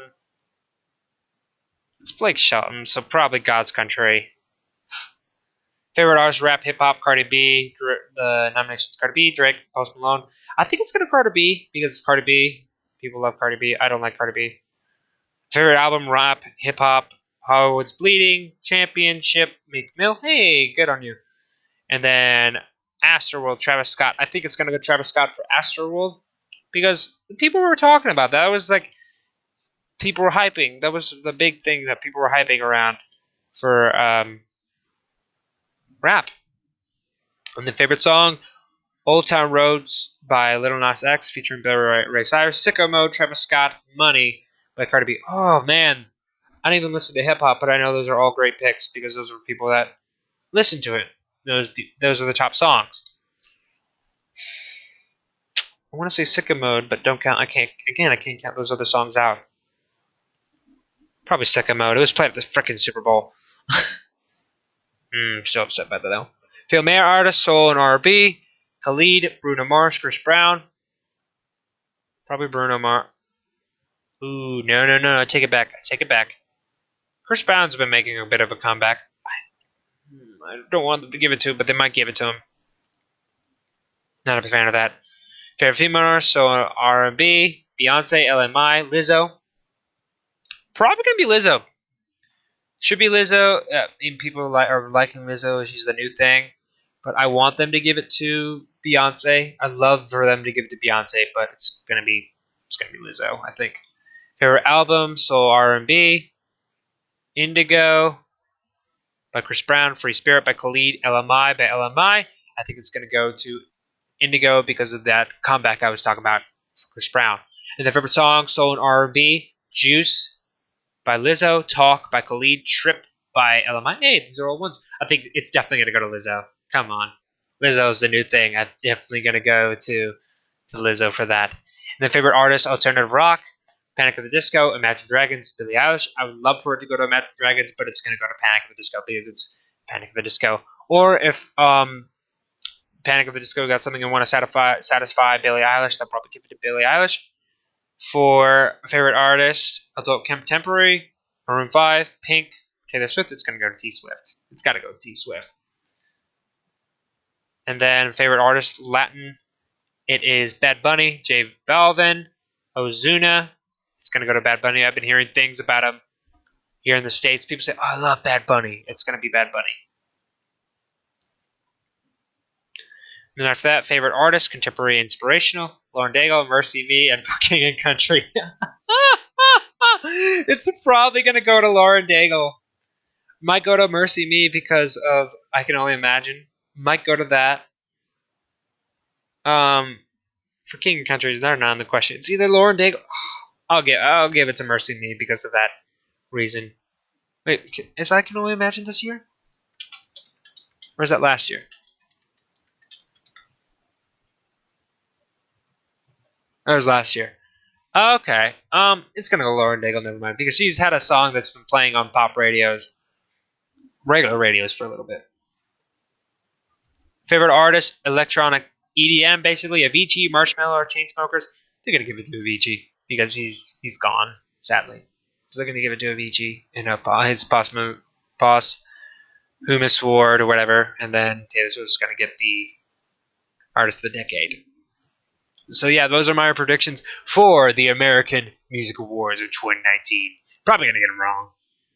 It's Blake Shelton, so probably God's Country. Favorite artist, rap, hip hop, Cardi B. The nominations: Cardi B, Drake, Post Malone. I think it's gonna Cardi B because it's Cardi B. People love Cardi B. I don't like Cardi B. Favorite album, rap, hip hop, Hollywood's Bleeding, Championship, Meek Mill. Hey, good on you. And then Astroworld, Travis Scott. I think it's gonna go Travis Scott for Astroworld because people were talking about that. It was like people were hyping. That was the big thing that people were hyping around for um, rap. And the favorite song, Old Town Roads by Little Nas X featuring Billy Ray, Ray Cyrus, Sicko Mode, Travis Scott, Money by Cardi B. Oh man, I don't even listen to hip hop, but I know those are all great picks because those are people that listen to it. Those those are the top songs. I want to say Sicko Mode, but don't count. I can't. Again, I can't count those other songs out. Probably Sicko Mode. It was played at the freaking Super Bowl. mm, so upset by that though. Female artist, soul and R and B. Khalid, Bruno Mars, Chris Brown. Probably Bruno Mars. Ooh, no, no, no, no. Take it back. I take it back. Chris Brown's been making a bit of a comeback. I, I don't want them to give it to him, but they might give it to him. Not a big fan of that. Favorite female artist, so R and B. Beyonce, L M I, Lizzo. Probably gonna be Lizzo. Should be Lizzo. Uh, people like are liking Lizzo. She's the new thing. But I want them to give it to Beyonce. I'd love for them to give it to Beyonce, but it's gonna be it's gonna be Lizzo, I think. Favorite album, soul R and B. Indigo by Chris Brown, Free Spirit by Khalid, L M I by L M I. I think it's gonna go to Indigo because of that comeback I was talking about for Chris Brown. And the favorite song, soul and R and B, Juice by Lizzo, Talk by Khalid, Trip by L M I. Hey, these are all ones. I think it's definitely gonna go to Lizzo. Come on. Lizzo's the new thing. I'm definitely going to go to, to Lizzo for that. And then favorite artist, alternative rock, Panic at the Disco, Imagine Dragons, Billie Eilish. I would love for it to go to Imagine Dragons, but it's going to go to Panic at the Disco because it's Panic at the Disco. Or if um, Panic at the Disco got something and want to satisfy, satisfy Billie Eilish, they'll probably give it to Billie Eilish. For favorite artist, adult contemporary, Maroon five, Pink, Taylor Swift, it's going to go to T Swift. It's got to go to T Swift. And then favorite artist, Latin, it is Bad Bunny, J Balvin, Ozuna. It's going to go to Bad Bunny. I've been hearing things about him here in the States. People say, oh, I love Bad Bunny. It's going to be Bad Bunny. Then after that, favorite artist, contemporary inspirational, Lauren Daigle, Mercy Me, and For King and Country. It's probably gonna go to Lauren Daigle. Might go to Mercy Me because of I Can Only Imagine. Might go to that. Um, for King and Country, they're not in the question. It's either Lauren Daigle. I'll give I'll give it to Mercy Me because of that reason. Wait, is I Can Only Imagine this year? Or is that last year? That was last year. Okay. Um, it's gonna go Lauren Daigle. Never mind, because she's had a song that's been playing on pop radios, regular radios, for a little bit. Favorite artist, electronic E D M, basically Avicii, Marshmello, or Chainsmokers. They're gonna give it to Avicii because he's he's gone, sadly. So they're gonna give it to Avicii and uh, his posthumous posthumous award or whatever, and then Taylor Swift's gonna get the artist of the decade. So yeah, those are my predictions for the American Music Awards of twenty nineteen. Probably gonna get them wrong.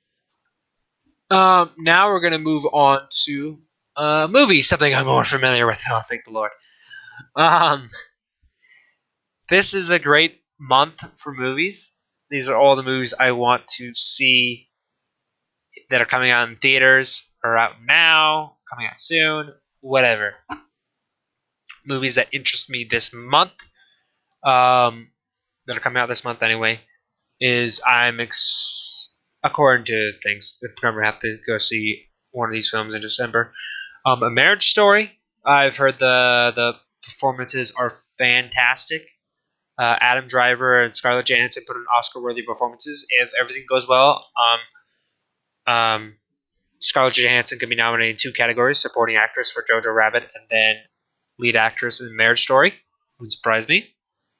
Um, now we're gonna move on to uh, movies, something I'm more familiar with. Oh, thank the Lord. Um, this is a great month for movies. These are all the movies I want to see that are coming out in theaters, or out now, coming out soon, whatever. Movies that interest me this month, um, that are coming out this month anyway, is I'm ex- according to things, I'm gonna have to go see one of these films in December. Um, A Marriage Story. I've heard the the performances are fantastic. Uh, Adam Driver and Scarlett Johansson put in Oscar-worthy performances. If everything goes well, um, um, Scarlett Johansson can be nominated in two categories: supporting actress for Jojo Rabbit, and then lead actress in Marriage Story. Would surprise me.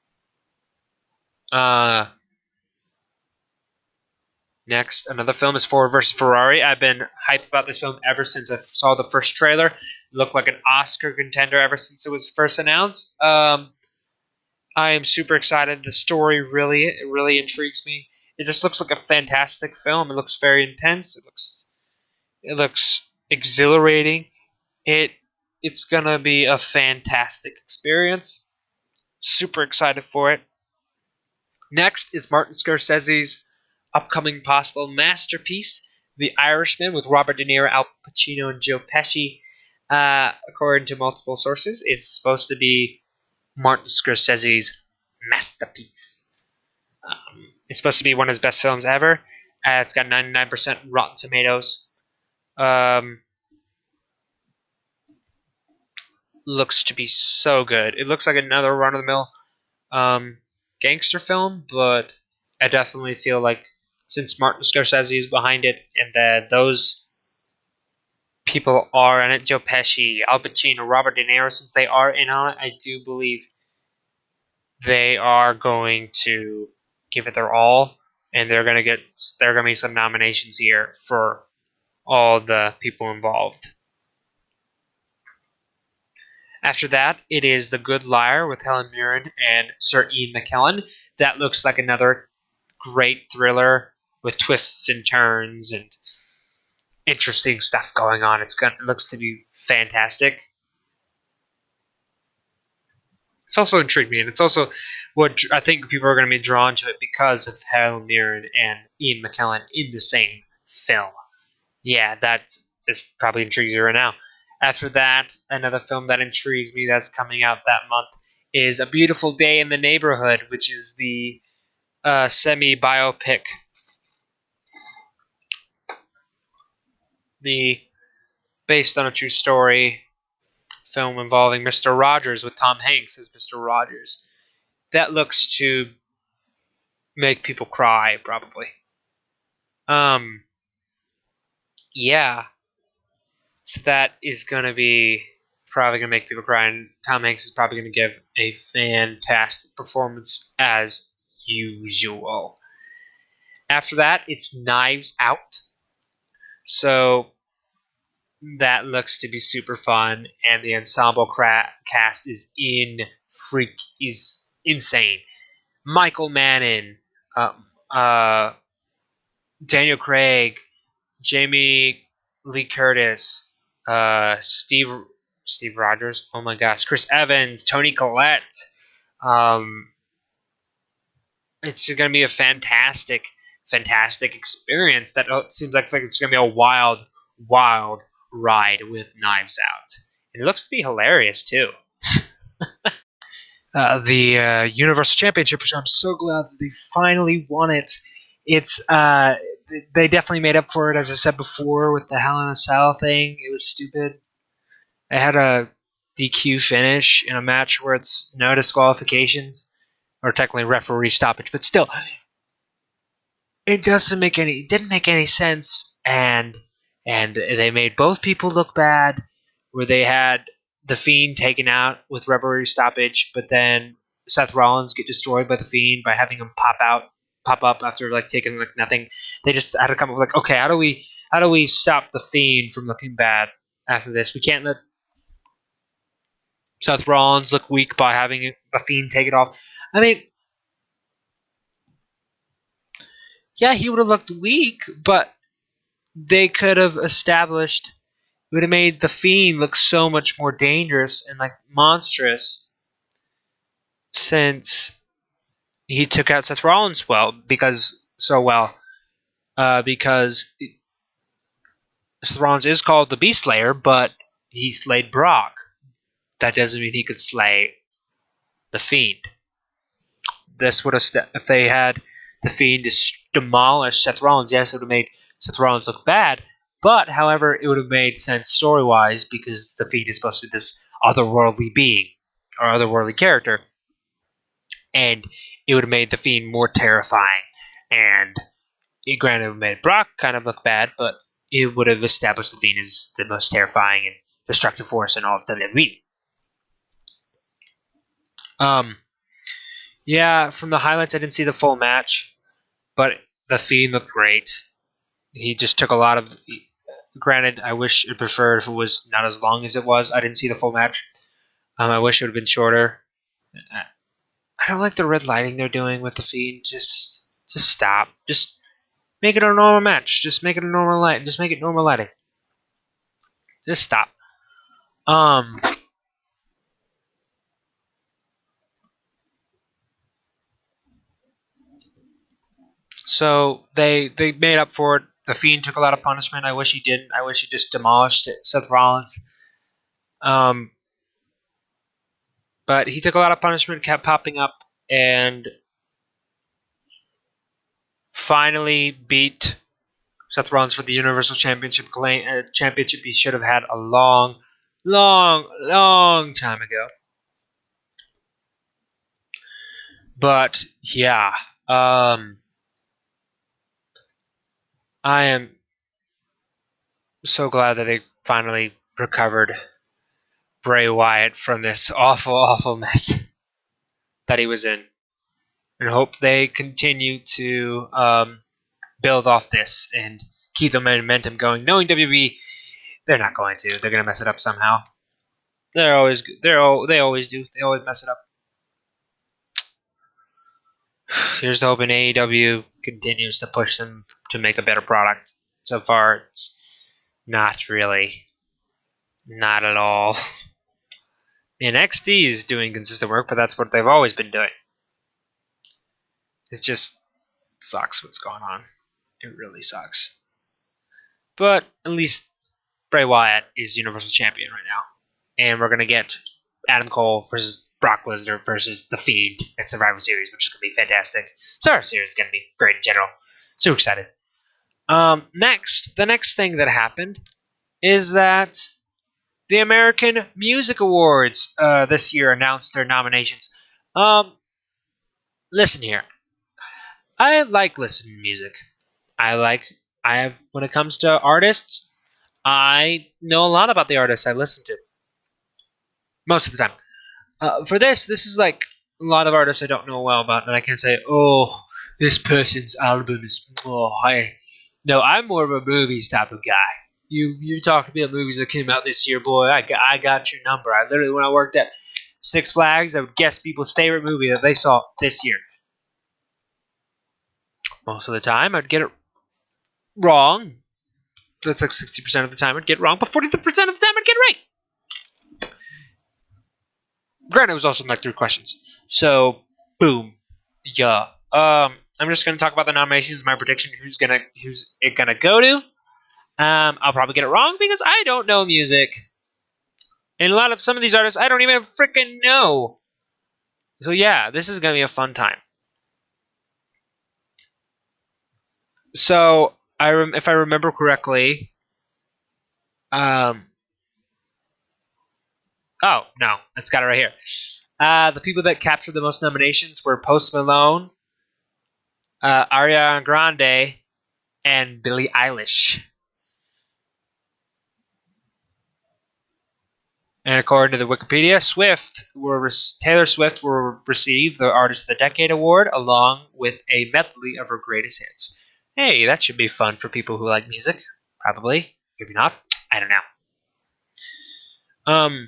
Uh, Next, another film is Ford versus Ferrari. I've been hyped about this film ever since I saw the first trailer. It looked like an Oscar contender ever since it was first announced. Um, I am super excited. The story really, it really intrigues me. It just looks like a fantastic film. It looks very intense. It looks, it looks exhilarating. It, it's gonna be a fantastic experience. Super excited for it. Next is Martin Scorsese's upcoming possible masterpiece, The Irishman, with Robert De Niro, Al Pacino, and Joe Pesci. Uh, according to multiple sources, is supposed to be Martin Scorsese's masterpiece. Um, it's supposed to be one of his best films ever. Uh, it's got ninety-nine percent Rotten Tomatoes. Um, looks to be so good. It looks like another run-of-the-mill um, gangster film, but I definitely feel like since Martin Scorsese is behind it and that those people are in it, Joe Pesci, Al Pacino, Robert De Niro, since they are in on it, I do believe they are going to give it their all, and they're going to get there are going to be some nominations here for all the people involved. After that, it is The Good Liar with Helen Mirren and Sir Ian McKellen. That looks like another great thriller with twists and turns and interesting stuff going on. It's gonna, it looks to be fantastic. It's also intrigued me, and it's also what I think people are going to be drawn to it because of Helen Mirren and Ian McKellen in the same film. Yeah, that just probably intrigues you right now. After that, another film that intrigues me that's coming out that month is A Beautiful Day in the Neighborhood, which is the uh, semi-biopic, the based on a true story film involving Mister Rogers with Tom Hanks as Mister Rogers. That looks to make people cry, probably. Um, yeah, so that is going to be probably going to make people cry, and Tom Hanks is probably going to give a fantastic performance as usual. After that, it's Knives Out. So that looks to be super fun, and the ensemble cra- cast is in freak is insane. Michael Manning, uh, uh, Daniel Craig, Jamie Lee Curtis, uh, Steve Steve Rogers. Oh my gosh, Chris Evans, Tony Collette, Um, it's going to be a fantastic, fantastic experience. That seems like, like it's going to be a wild, wild ride with Knives Out. And it looks to be hilarious too. Uh, the uh, Universal Championship, which I'm so glad that they finally won it. It's uh, they definitely made up for it, as I said before, with the Hell in a Cell thing. It was stupid. It had a D Q finish in a match where it's no disqualifications, or technically referee stoppage, but still, it doesn't make any. It didn't make any sense, and and they made both people look bad, where they had the Fiend taken out with referee stoppage, but then Seth Rollins get destroyed by the Fiend by having him pop out, pop up after like taking like nothing. They just had to come up with like, okay, how do we how do we stop the Fiend from looking bad after this? We can't let Seth Rollins look weak by having the Fiend take it off. I mean, yeah, he would have looked weak, but they could have established. It would have made the Fiend look so much more dangerous and like monstrous since he took out Seth Rollins well because so well uh, because Seth Rollins is called the Beast Slayer, but he slayed Brock. That doesn't mean he could slay the Fiend. This would have st- if they had the Fiend just demolish Seth Rollins. Yes, it would have made Seth Rollins look bad, but however, it would have made sense story wise because the Fiend is supposed to be this otherworldly being or otherworldly character, and it would have made the Fiend more terrifying. And it granted, it would have made Brock kind of look bad, but it would have established the Fiend as the most terrifying and destructive force in all of W W E. Um, yeah, from the highlights, I didn't see the full match, but the Fiend looked great. He just took a lot of. Granted, I wish I preferred if it was not as long as it was. I didn't see the full match. Um, I wish it would have been shorter. I don't like the red lighting they're doing with the Fiend. Just, just stop. Just make it a normal match. Just make it a normal light. Just make it normal lighting. Just stop. Um. So they they made up for it. The Fiend took a lot of punishment. I wish he didn't. I wish he just demolished it, Seth Rollins. Um. But he took a lot of punishment, kept popping up, and finally beat Seth Rollins for the Universal Championship claim, uh, championship he should have had a long, long, long time ago. But yeah, um, I am so glad that they finally recovered Bray Wyatt from this awful, awful mess that he was in, and hope they continue to um, build off this and keep the momentum going. Knowing W W E, they're not going to. They're going to mess it up somehow. They're always they're all, they always do. They always mess it up. Here's to hoping A E W continues to push them to make a better product. So far, it's not really, not at all. N X T is doing consistent work, but that's what they've always been doing. It just sucks what's going on. It really sucks. But at least Bray Wyatt is Universal Champion right now. And we're going to get Adam Cole versus Brock Lesnar versus The Fiend at Survivor Series, which is going to be fantastic. Survivor Series is going to be great in general. So excited. Um, next, the next thing that happened is that the American Music Awards uh, this year announced their nominations. Um, listen here. I like listening to music. I like, I have, when it comes to artists, I know a lot about the artists I listen to. Most of the time. Uh, for this, this is like a lot of artists I don't know well about, and I can't say, oh, this person's album is, oh, I. No, I'm more of a movies type of guy. You you talk about movies that came out this year, boy, I got, I got your number. I literally, when I worked at Six Flags, I would guess people's favorite movie that they saw this year. Most of the time, I'd get it wrong. That's like sixty percent of the time I'd get it wrong, but forty percent of the time I'd get it right. Granted, it was also like three questions. So, boom, yeah. Um, I'm just gonna talk about the nominations. My prediction: who's gonna who's it gonna go to? Um, I'll probably get it wrong because I don't know music, and a lot of some of these artists I don't even freaking know. So yeah, this is gonna be a fun time. So I rem- if I remember correctly, um, oh no, it's got it right here. Uh, the people that captured the most nominations were Post Malone, uh, Ariana Grande, and Billie Eilish. And according to the Wikipedia, Swift were Taylor Swift will receive the Artist of the Decade award along with a medley of her greatest hits. Hey, that should be fun for people who like music. Probably, maybe not. I don't know. Um,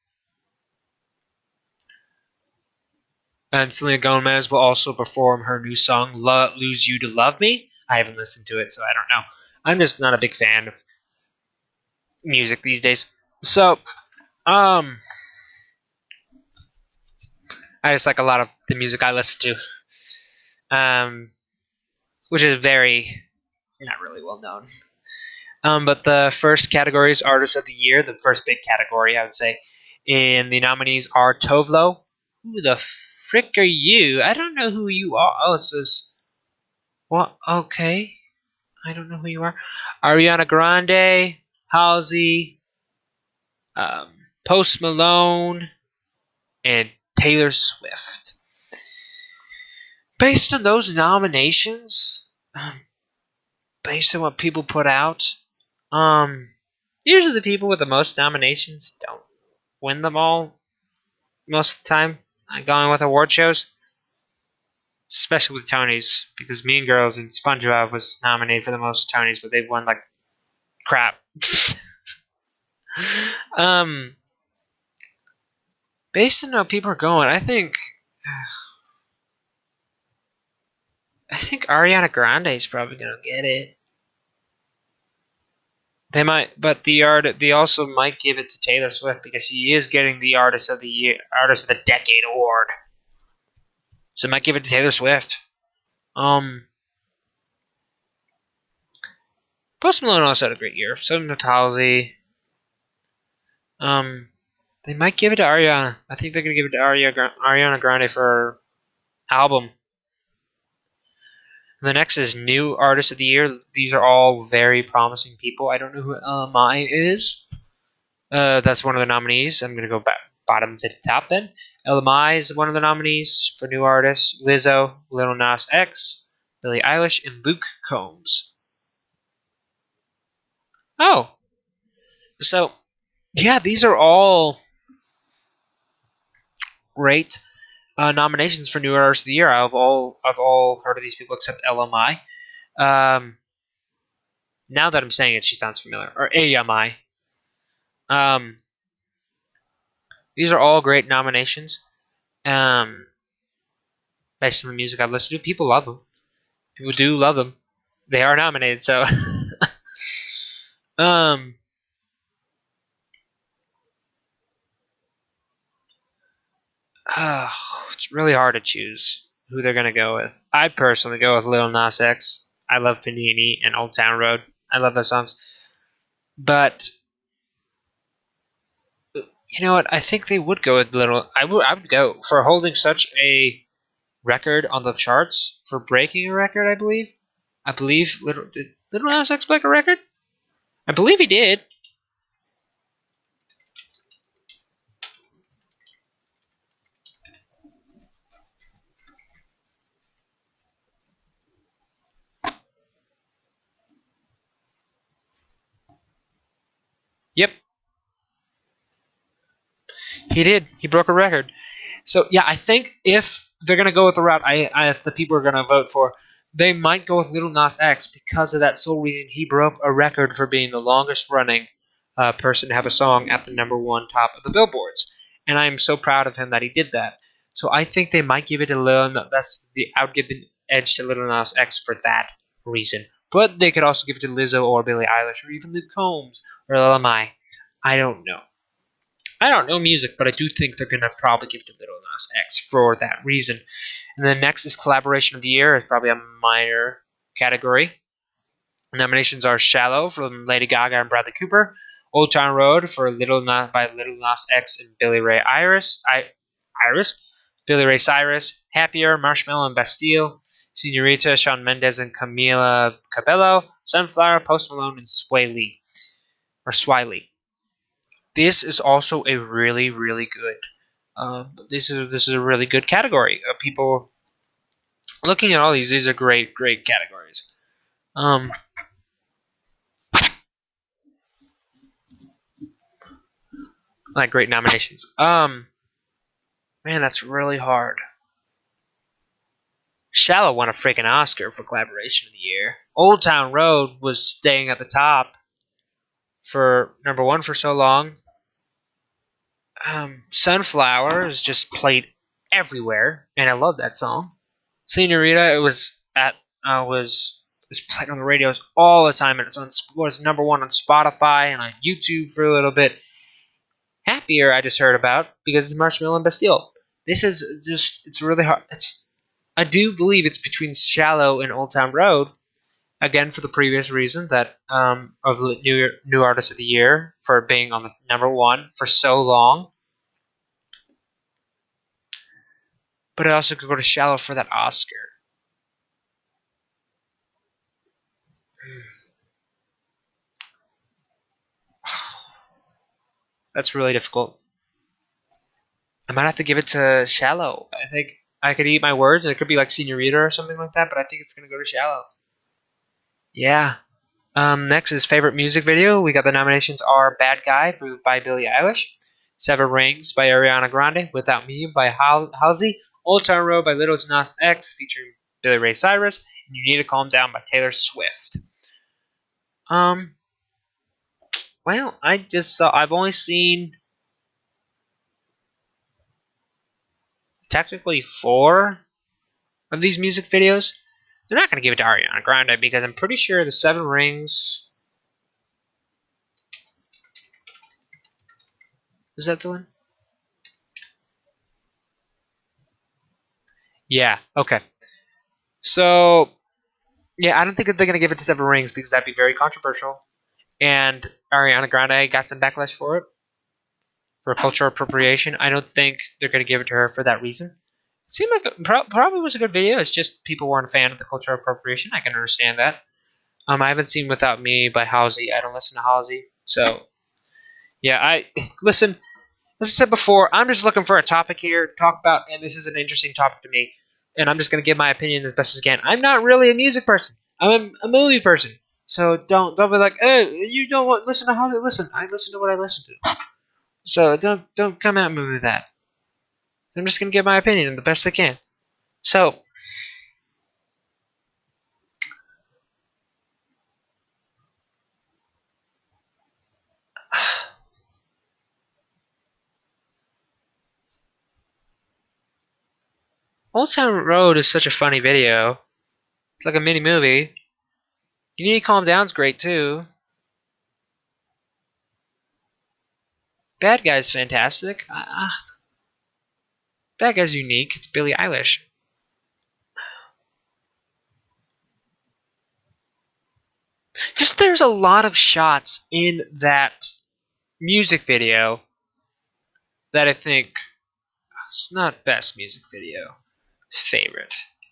and Selena Gomez will also perform her new song Lo- "Lose You to Love Me." I haven't listened to it, so I don't know. I'm just not a big fan of music these days. So, um, I just like a lot of the music I listen to, um, which is very not really well known. Um, but the first category is Artist of the Year, the first big category, I would say. And the nominees are Tovlo. Who the frick are you? I don't know who you are. Oh, it says, what? Okay. I don't know who you are. Ariana Grande, Halsey, um, Post Malone, and Taylor Swift. Based on those nominations, um, based on what people put out, um, usually the people with the most nominations don't win them all most of the time. I'm going with award shows, especially with Tonys, because Mean Girls and SpongeBob was nominated for the most Tonys, but they've won like crap. um, based on how people are going, I think I think Ariana Grande is probably gonna get it. They might, but the art they also might give it to Taylor Swift because she is getting the Artist of the Year, Artist of the Decade award. So they might give it to Taylor Swift. Um, Post Malone also had a great year. So did Halsey. Um, they might give it to Ariana. I think they're gonna give it to Ariana, Ariana Grande for her album. The next is New Artist of the Year. These are all very promising people. I don't know who L M I is. Uh, that's one of the nominees. I'm gonna go back bottom to the top then. L M I is one of the nominees for new artists. Lizzo, Lil Nas X, Billie Eilish, and Luke Combs. Oh, so yeah, these are all great uh, nominations for new artist of the year. I've all I've all heard of these people except L M I. Um, now that I'm saying it, she sounds familiar. Or A M I. Um, these are all great nominations. Um, based on the music I've listened to, people love them. People do love them. They are nominated, so um, uh, it's really hard to choose who they're gonna go with. I personally go with Lil Nas X. I love Panini and Old Town Road. I love those songs, but you know what? I think they would go with Little. I would. I would go for holding such a record on the charts for breaking a record. I believe. I believe Little did Little Nas X break a record. I believe he did. Yep, he did. He broke a record. So yeah, I think if they're gonna go with the route I, I if the people are gonna vote for, they might go with Little Nas X because of that sole reason he broke a record for being the longest running uh, person to have a song at the number one top of the billboards, and I'm so proud of him that he did that. So I think they might give it to Lil. That's the I would give the edge to Little Nas X for that reason. But they could also give it to Lizzo or Billie Eilish or even Luke Combs or L M I. I I don't know. I don't know music, but I do think they're gonna probably give it to Little Nas X for that reason. And then next is collaboration of the year. It's probably a minor category. Nominations are "Shallow" from Lady Gaga and Bradley Cooper, "Old Town Road" for Little Nas by Little Nas X and Billy Ray Iris, I, Iris, Billy Ray Cyrus, "Happier" Marshmello and Bastille, "Senorita" Shawn Mendes and Camila Cabello, "Sunflower" Post Malone and Sway Lee or Sway Lee. This is also a really really good. Uh, this is this is a really good category. Uh, people looking at all these, these are great great categories. Um, like great nominations. Um, man, that's really hard. Shallow won a freaking Oscar for collaboration of the year. Old Town Road was staying at the top for number one for so long. Um, Sunflower is just played everywhere, and I love that song. Senorita, it was at uh, was was played on the radios all the time, and it's on was number one on Spotify and on YouTube for a little bit. Happier, I just heard about because it's Marshmello and Bastille. This is just it's really hard. It's I do believe it's between Shallow and Old Town Road. Again, for the previous reason that um, of the new new artist of the year for being on the number one for so long. But I also could go to Shallow for that Oscar. That's really difficult. I might have to give it to Shallow. I think I could eat my words. It could be like Senorita or something like that, but I think it's gonna go to Shallow. Yeah. Um, next is favorite music video. We got the nominations are "Bad Guy" by Billie Eilish, "Seven Rings" by Ariana Grande, "Without Me" by Hal- Halsey, "Old Town Road" by Little Nas X featuring Billy Ray Cyrus, and "You Need to Calm Down" by Taylor Swift. Um, well, I just saw. I've only seen technically four of these music videos. They're not going to give it to Ariana Grande because I'm pretty sure the Seven Rings. Is that the one? Yeah. Okay. So yeah, I don't think that they're going to give it to Seven Rings because that'd be very controversial. And Ariana Grande got some backlash for it for cultural appropriation. I don't think they're going to give it to her for that reason. It seemed like it pro- probably was a good video. It's just people weren't a fan of the cultural appropriation. I can understand that. Um, I haven't seen Without Me by Halsey. I don't listen to Halsey, so yeah. I listen. As I said before, I'm just looking for a topic here to talk about, and this is an interesting topic to me. And I'm just going to give my opinion as best as I can. I'm not really a music person. I'm a, a movie person. So don't don't be like, oh, you don't want listen to how to listen. I listen to what I listen to. So don't don't come at me with that. I'm just going to give my opinion the best I can. So Old Town Road is such a funny video. It's like a mini movie. You Need to Calm Down's great too. Bad Guy's fantastic. Uh, Bad Guy's unique. It's Billie Eilish. Just there's a lot of shots in that music video that I think it's not best music video. It's favorite.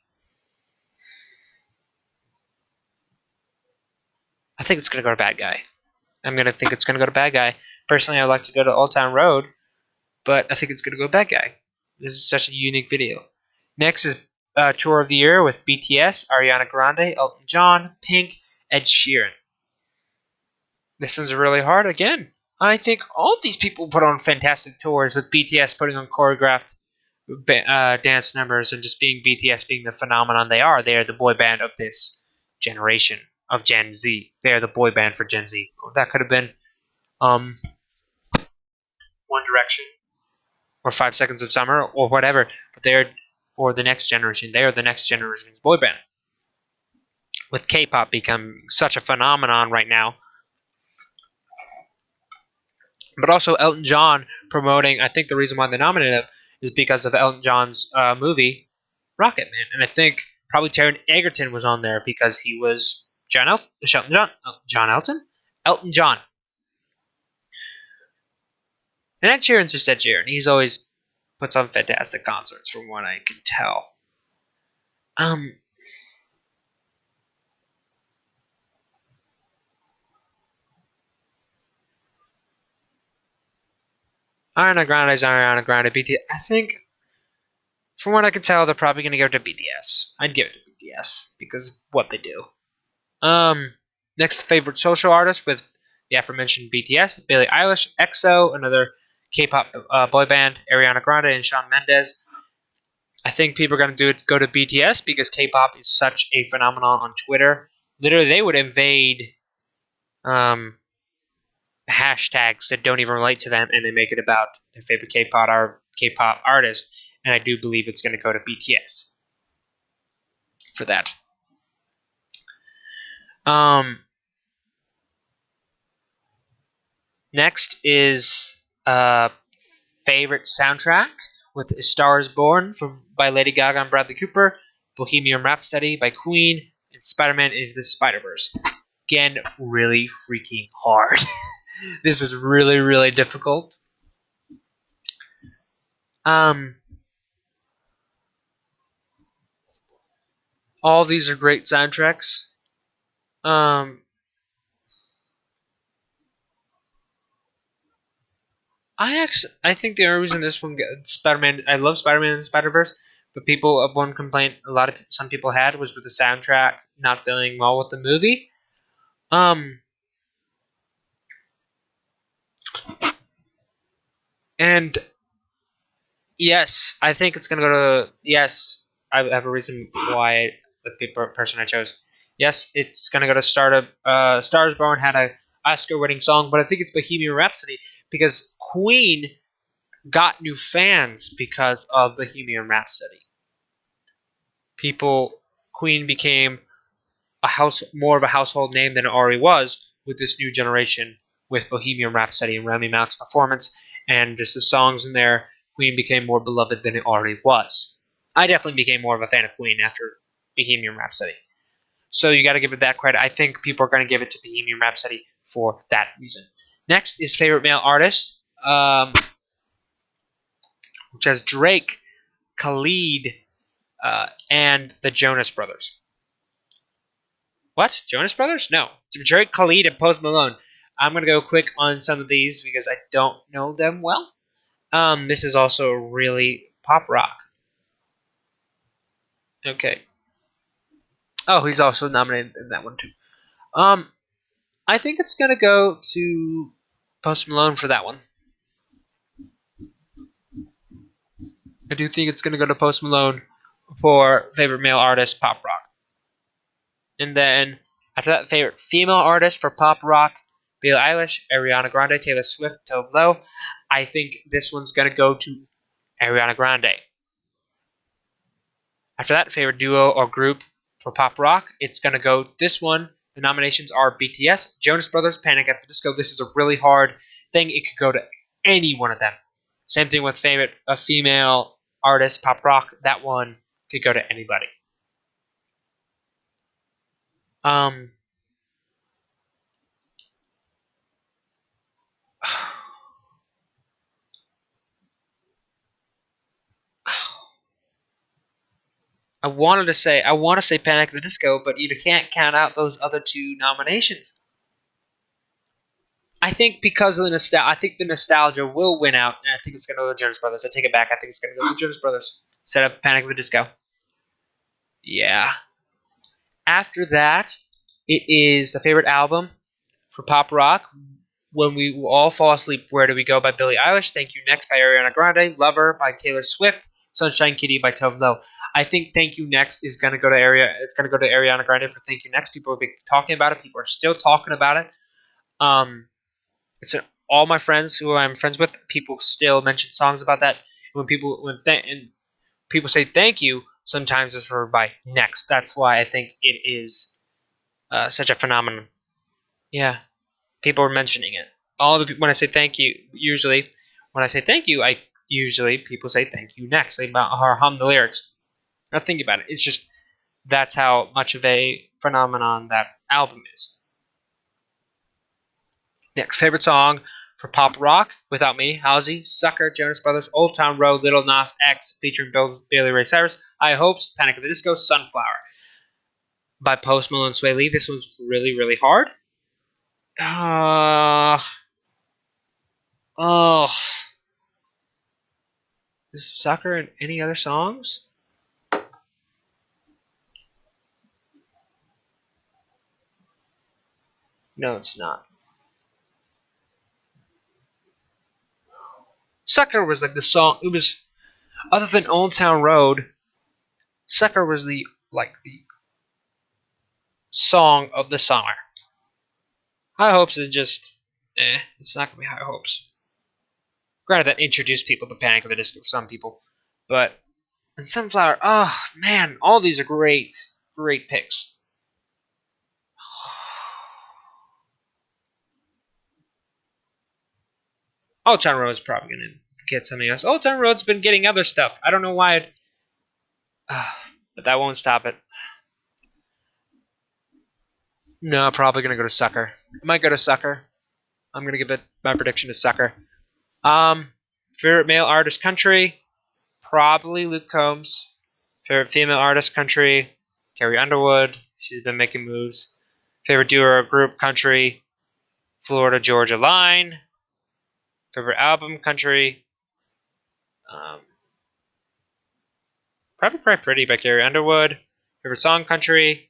I think it's gonna go to Bad Guy. I'm gonna think it's gonna go to Bad Guy. Personally, I'd like to go to Old Town Road, but I think it's gonna go to Bad Guy. This is such a unique video. Next is uh, Tour of the Year with B T S, Ariana Grande, Elton John, Pink, Ed Sheeran. This is really hard again. I think all of these people put on fantastic tours with B T S putting on choreographed uh, dance numbers and just being B T S being the phenomenon they are. They are the boy band of this generation of Gen Z. They are the boy band for Gen Z. That could have been um, One Direction or Five Seconds of Summer or whatever, but they're for the next generation. They are the next generation's boy band. With K-pop becoming such a phenomenon right now, but also Elton John promoting. I think the reason why they nominated him is because of Elton John's uh, movie Rocket Man, and I think probably Taron Egerton was on there because he was John El- Shelton John oh, John Elton Elton John. And Ed Sheeran's just Ed Sheeran. He's always puts on fantastic concerts, from what I can tell. Um, Ariana Grande is Ariana Grande. B T S. I think, from what I can tell, they're probably going to go to B T S. I'd give it to B T S because of what they do. Um, next favorite social artist with the aforementioned B T S, Billie Eilish, E X O, another K-pop uh, boy band, Ariana Grande, and Shawn Mendes. I think people are going to do it, go to B T S because K-pop is such a phenomenon on Twitter. Literally, they would invade um, hashtags that don't even relate to them, and they make it about their favorite K-pop or K-pop artist. And I do believe it's going to go to B T S for that. Um, next is uh, favorite soundtrack with A Star Is Born from by Lady Gaga and Bradley Cooper, Bohemian Rhapsody by Queen, and Spider-Man Into the Spider-Verse. Again, really freaking hard. This is really, really difficult. Um, all these are great soundtracks. Um, I actually, I think the only reason this one gets Spider-Man, I love Spider-Man and Spider-Verse, but people, uh, one complaint a lot of some people had was with the soundtrack not feeling well with the movie. Um, and yes, I think it's gonna go to yes. I have a reason why the people, person I chose. Yes, it's gonna go to Startup. Uh, Stars Born had a Oscar-winning song, but I think it's Bohemian Rhapsody because Queen got new fans because of Bohemian Rhapsody. People, Queen became a house more of a household name than it already was with this new generation with Bohemian Rhapsody and Rami Malek's performance and just the songs in there. Queen became more beloved than it already was. I definitely became more of a fan of Queen after Bohemian Rhapsody. So you got to give it that credit. I think people are going to give it to Bohemian Rhapsody for that reason. Next is favorite male artist, um, which has Drake, Khalid, uh, and the Jonas Brothers. What? Jonas Brothers? No. Drake, Khalid, and Post Malone. I'm going to go quick on some of these because I don't know them well. Um, this is also really pop rock. Okay. Oh, he's also nominated in that one too. Um, I think it's going to go to Post Malone for that one. I do think it's going to go to Post Malone for favorite male artist, pop rock. And then after that, favorite female artist for pop rock, Billie Eilish, Ariana Grande, Taylor Swift, Tove Lo. I think this one's going to go to Ariana Grande. After that, favorite duo or group for pop rock, it's going to go this one. The nominations are B T S, Jonas Brothers, Panic at the Disco. This is a really hard thing. It could go to any one of them. Same thing with favorite a female artist, pop rock. That one could go to anybody. Um, I wanted to say I want to say Panic at the Disco, but you can't count out those other two nominations. I think because of the nostalgia, I think the nostalgia will win out, and I think it's going to go to the Jonas Brothers. I take it back. I think it's going to go to the Jonas Brothers. Set up Panic at the Disco. Yeah. After that, it is the favorite album for pop rock. When We All Fall Asleep, Where Do We Go by Billie Eilish. Thank You Next by Ariana Grande. Lover by Taylor Swift. Sunshine Kitty by Tove Lo. I think Thank You Next is going to go to area. It's going to go to Ariana Grande for Thank You Next. People have been talking about it. People are still talking about it. Um, it's an, all my friends who I'm friends with. People still mention songs about that. When people when th- and people say thank you, sometimes it's for by Next. That's why I think it is uh, such a phenomenon. Yeah, people are mentioning it. all the when I say thank you, usually when I say thank you, I usually people say thank you next. They or hum the lyrics. Now think about it. It's just that's how much of a phenomenon that album is. Next, favorite song for pop rock, Without Me, Halsey, Sucker, Jonas Brothers, Old Town Road, Little Nas X, featuring Bill, Billy Ray Cyrus, High Hopes, Panic at the Disco, Sunflower, by Post Malone, Sway Lee. This one's really, really hard. Uh, oh, is Sucker in any other songs? No, it's not. Sucker was like the song. It was other than Old Town Road. Sucker was the like the song of the summer. High Hopes is just, eh, it's not gonna be High Hopes. Granted, that introduced people to Panic at the Disco for some people, but and Sunflower, oh man, all these are great, great picks. Old Town Road's probably gonna get something else. Old Town Road's been getting other stuff. I don't know why it, uh, but that won't stop it. No, probably gonna go to Sucker. I might go to Sucker. I'm gonna give it my prediction to Sucker. Um, favorite male artist country, probably Luke Combs. Favorite female artist country, Carrie Underwood. She's been making moves. Favorite duo or group country, Florida Georgia Line. Favorite album country, um, probably Cry Pretty by Carrie Underwood. Favorite song country,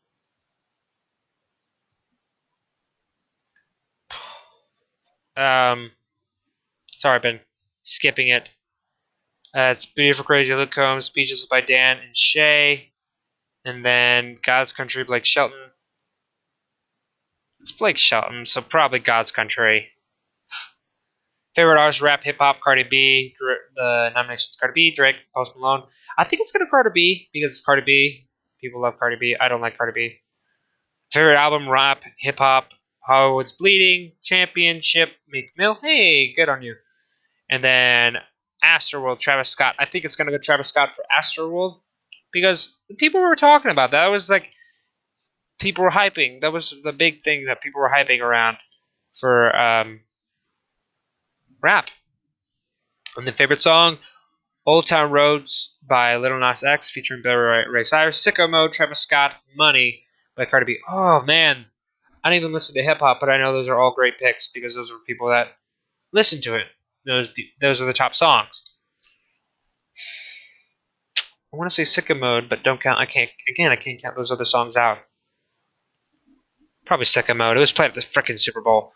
um, sorry, I've been skipping it. Uh, it's Beautiful Crazy Luke Combs, Speeches by Dan and Shay, and then God's Country, Blake Shelton. It's Blake Shelton, so probably God's Country. Favorite artist, rap, hip hop, Cardi B. The nominations: Cardi B, Drake, Post Malone. I think it's gonna Cardi B because it's Cardi B. People love Cardi B. I don't like Cardi B. Favorite album, rap, hip hop, Hollywood's Bleeding, Championship, Meek Mill. Hey, good on you. And then Astroworld, Travis Scott. I think it's gonna go Travis Scott for Astroworld because people were talking about that. It was like people were hyping. That was the big thing that people were hyping around for um, rap. And the favorite song, Old Town Roads by Little Nas X featuring Billy Ray, Ray Cyrus, Sicko Mode, Travis Scott, Money by Cardi B. Oh man, I don't even listen to hip hop, but I know those are all great picks because those are people that listen to it. Those those are the top songs. I want to say Sicko Mode, but don't count. I can't. Again, I can't count those other songs out. Probably Sicko Mode. It was played at the freaking Super Bowl.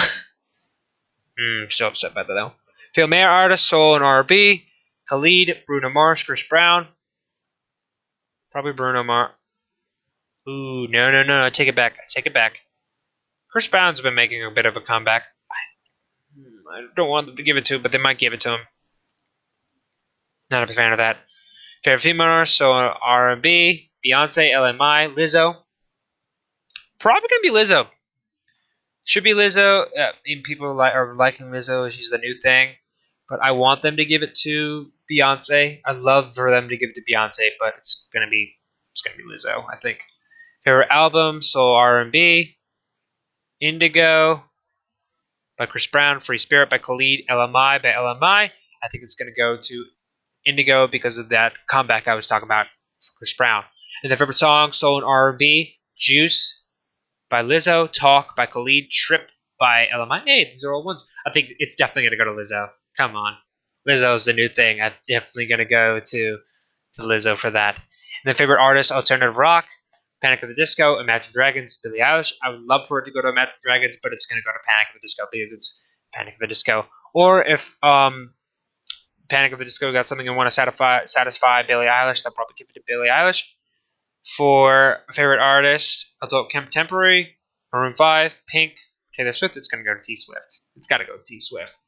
mm, so upset by that though. Favorite male artist, soul and R and B. Khalid, Bruno Mars, Chris Brown. Probably Bruno Mars. Ooh, no, no, no, no. Take it back. I take it back. Chris Brown's been making a bit of a comeback. I, I don't want them to give it to him, but they might give it to him. Not a big fan of that. Favorite female artist, so R and B. Beyonce, L M I, Lizzo. Probably gonna be Lizzo. Should be Lizzo. Uh, people like are liking Lizzo. She's the new thing. But I want them to give it to Beyonce. I'd love for them to give it to Beyonce, but it's gonna be it's gonna be Lizzo, I think. Favorite album, soul R and B. Indigo by Chris Brown, Free Spirit by Khalid, L M I by L M I. I think it's gonna go to Indigo because of that comeback I was talking about for Chris Brown. And the favorite song, soul and R and B, Juice by Lizzo, Talk by Khalid, Trip by L M I. Hey, these are all ones. I think it's definitely gonna go to Lizzo. Come on. Lizzo's the new thing. I'm definitely going to go to, to Lizzo for that. And then favorite artist, alternative rock, Panic at the Disco, Imagine Dragons, Billie Eilish. I would love for it to go to Imagine Dragons, but it's going to go to Panic at the Disco because it's Panic at the Disco. Or if um, Panic at the Disco got something and want to satisfy, satisfy Billie Eilish, they'll probably give it to Billie Eilish. For favorite artist, adult contemporary, Maroon five, Pink, Taylor Swift, it's going to go to T Swift. It's got to go to T Swift.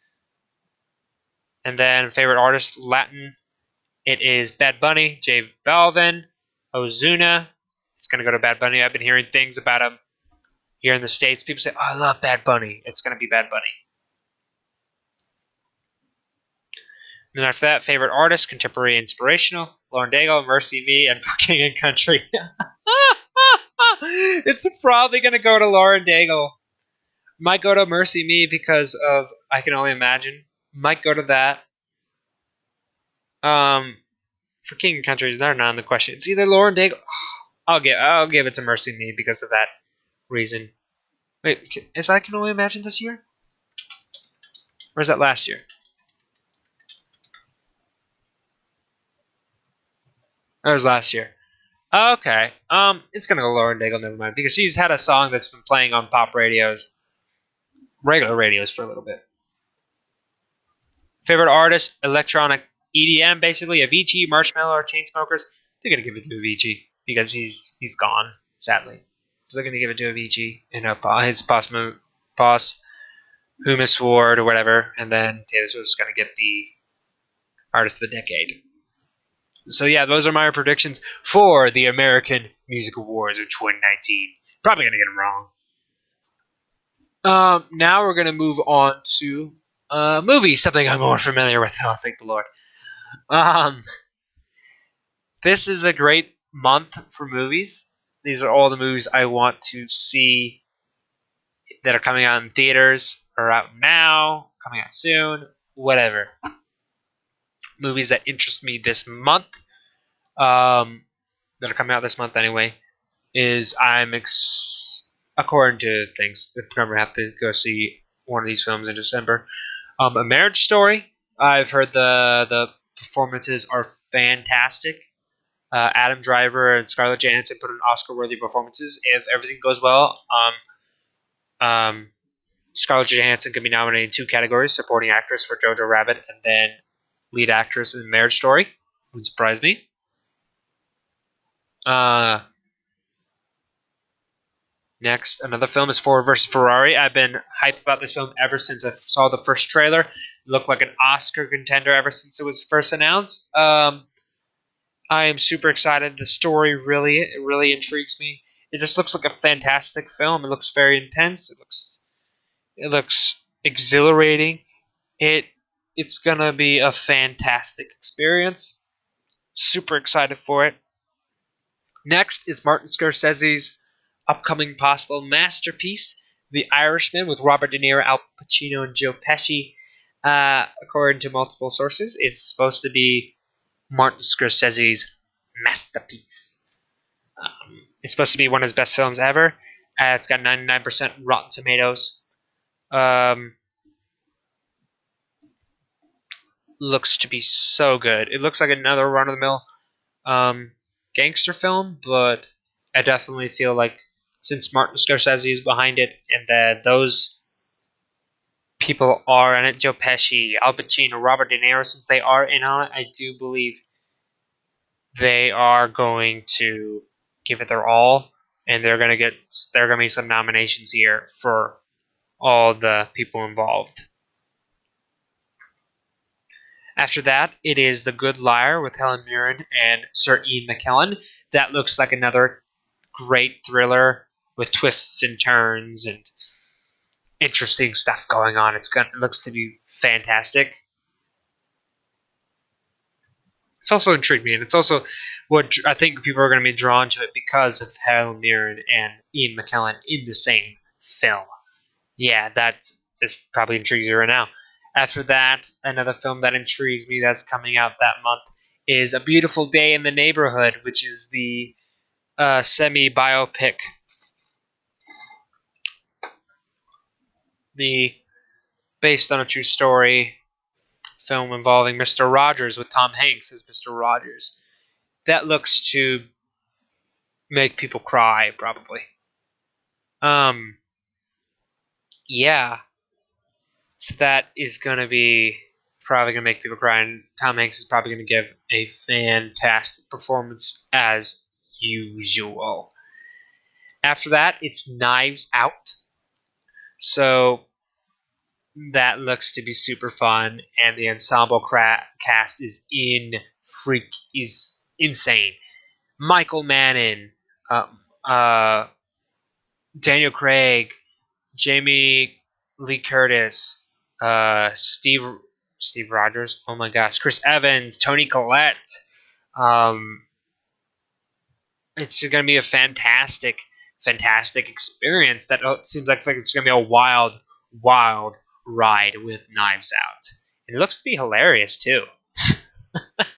And then favorite artist, Latin, it is Bad Bunny, J Balvin, Ozuna. It's going to go to Bad Bunny. I've been hearing things about him. Here in the States, people say, oh, I love Bad Bunny. It's going to be Bad Bunny. Then after that, favorite artist, contemporary inspirational, Lauren Daigle, Mercy Me, and King and Country. It's probably going to go to Lauren Daigle. Might go to Mercy Me because of I Can Only Imagine. Might go to that. Um, for King and Country, they're not in the question. It's either Lauren Daigle. I'll give I'll give it to Mercy Me because of that reason. Wait, is I Can Only Imagine this year? Or is that last year? That was last year. Okay. Um, it's gonna go Lauren Daigle, never mind. Because she's had a song that's been playing on pop radios, regular radios for a little bit. Favorite artist, electronic E D M, basically. Avicii, Marshmello, or Chainsmokers. They're gonna give it to Avicii because he's he's gone, sadly. So they're gonna give it to Avicii and uh, his posthumous award or whatever, and then Taylor Swift's gonna get the artist of the decade. So yeah, those are my predictions for the American Music Awards of twenty nineteen. Probably gonna get them wrong. Um, now we're gonna move on to uh, movies, something I'm more familiar with. Oh, thank the Lord. Um, this is a great month for movies. These are all the movies I want to see that are coming out in theaters, or out now, coming out soon, whatever. Movies that interest me this month, um, that are coming out this month anyway, is I'm ex- according to things, I'm gonna have to go see one of these films in December. Um, A Marriage Story. I've heard the the performances are fantastic. Uh, Adam Driver and Scarlett Johansson put in Oscar-worthy performances. If everything goes well, um, um, Scarlett Johansson can be nominated in two categories: supporting actress for Jojo Rabbit, and then lead actress in Marriage Story. Wouldn't surprise me. Uh, next, another film is Ford versus Ferrari. I've been hyped about this film ever since I saw the first trailer. It looked like an Oscar contender ever since it was first announced. Um, I am super excited. The story really, it really intrigues me. It just looks like a fantastic film. It looks very intense. It looks, it looks exhilarating. It, it's gonna be a fantastic experience. Super excited for it. Next is Martin Scorsese's upcoming possible masterpiece, The Irishman, with Robert De Niro, Al Pacino, and Joe Pesci. Uh, according to multiple sources, it's supposed to be Martin Scorsese's masterpiece. Um, it's supposed to be one of his best films ever. Uh, it's got ninety-nine percent Rotten Tomatoes. Um, looks to be so good. It looks like another run-of-the-mill um, gangster film, but I definitely feel like since Martin Scorsese is behind it and that those people are in it, Joe Pesci, Al Pacino, Robert De Niro, since they are in on it, I do believe they are going to give it their all, and they're gonna get there are gonna be some nominations here for all the people involved. After that, it is The Good Liar with Helen Mirren and Sir Ian McKellen. That looks like another great thriller with twists and turns and interesting stuff going on. It's gonna, it looks to be fantastic. It's also intrigued me, and it's also what I think people are going to be drawn to it because of Helen Mirren and Ian McKellen in the same film. Yeah, that just probably intrigues you right now. After that, another film that intrigues me that's coming out that month is A Beautiful Day in the Neighborhood, which is the uh, semi-biopic, the based on a true story film involving Mister Rogers with Tom Hanks as Mister Rogers. That looks to make people cry, probably. Um, yeah, so that is gonna be probably gonna make people cry, and Tom Hanks is probably gonna give a fantastic performance as usual. After that, it's Knives Out. So that looks to be super fun, and the ensemble cra- cast is in freak is insane. Michael Manning, uh, uh, Daniel Craig, Jamie Lee Curtis, uh, Steve Steve Rogers. Oh my gosh, Chris Evans, Tony Collette. Um, it's just gonna be a fantastic, fantastic experience. That oh, seems like, like it's gonna be a wild, wild ride with Knives Out. And it looks to be hilarious too.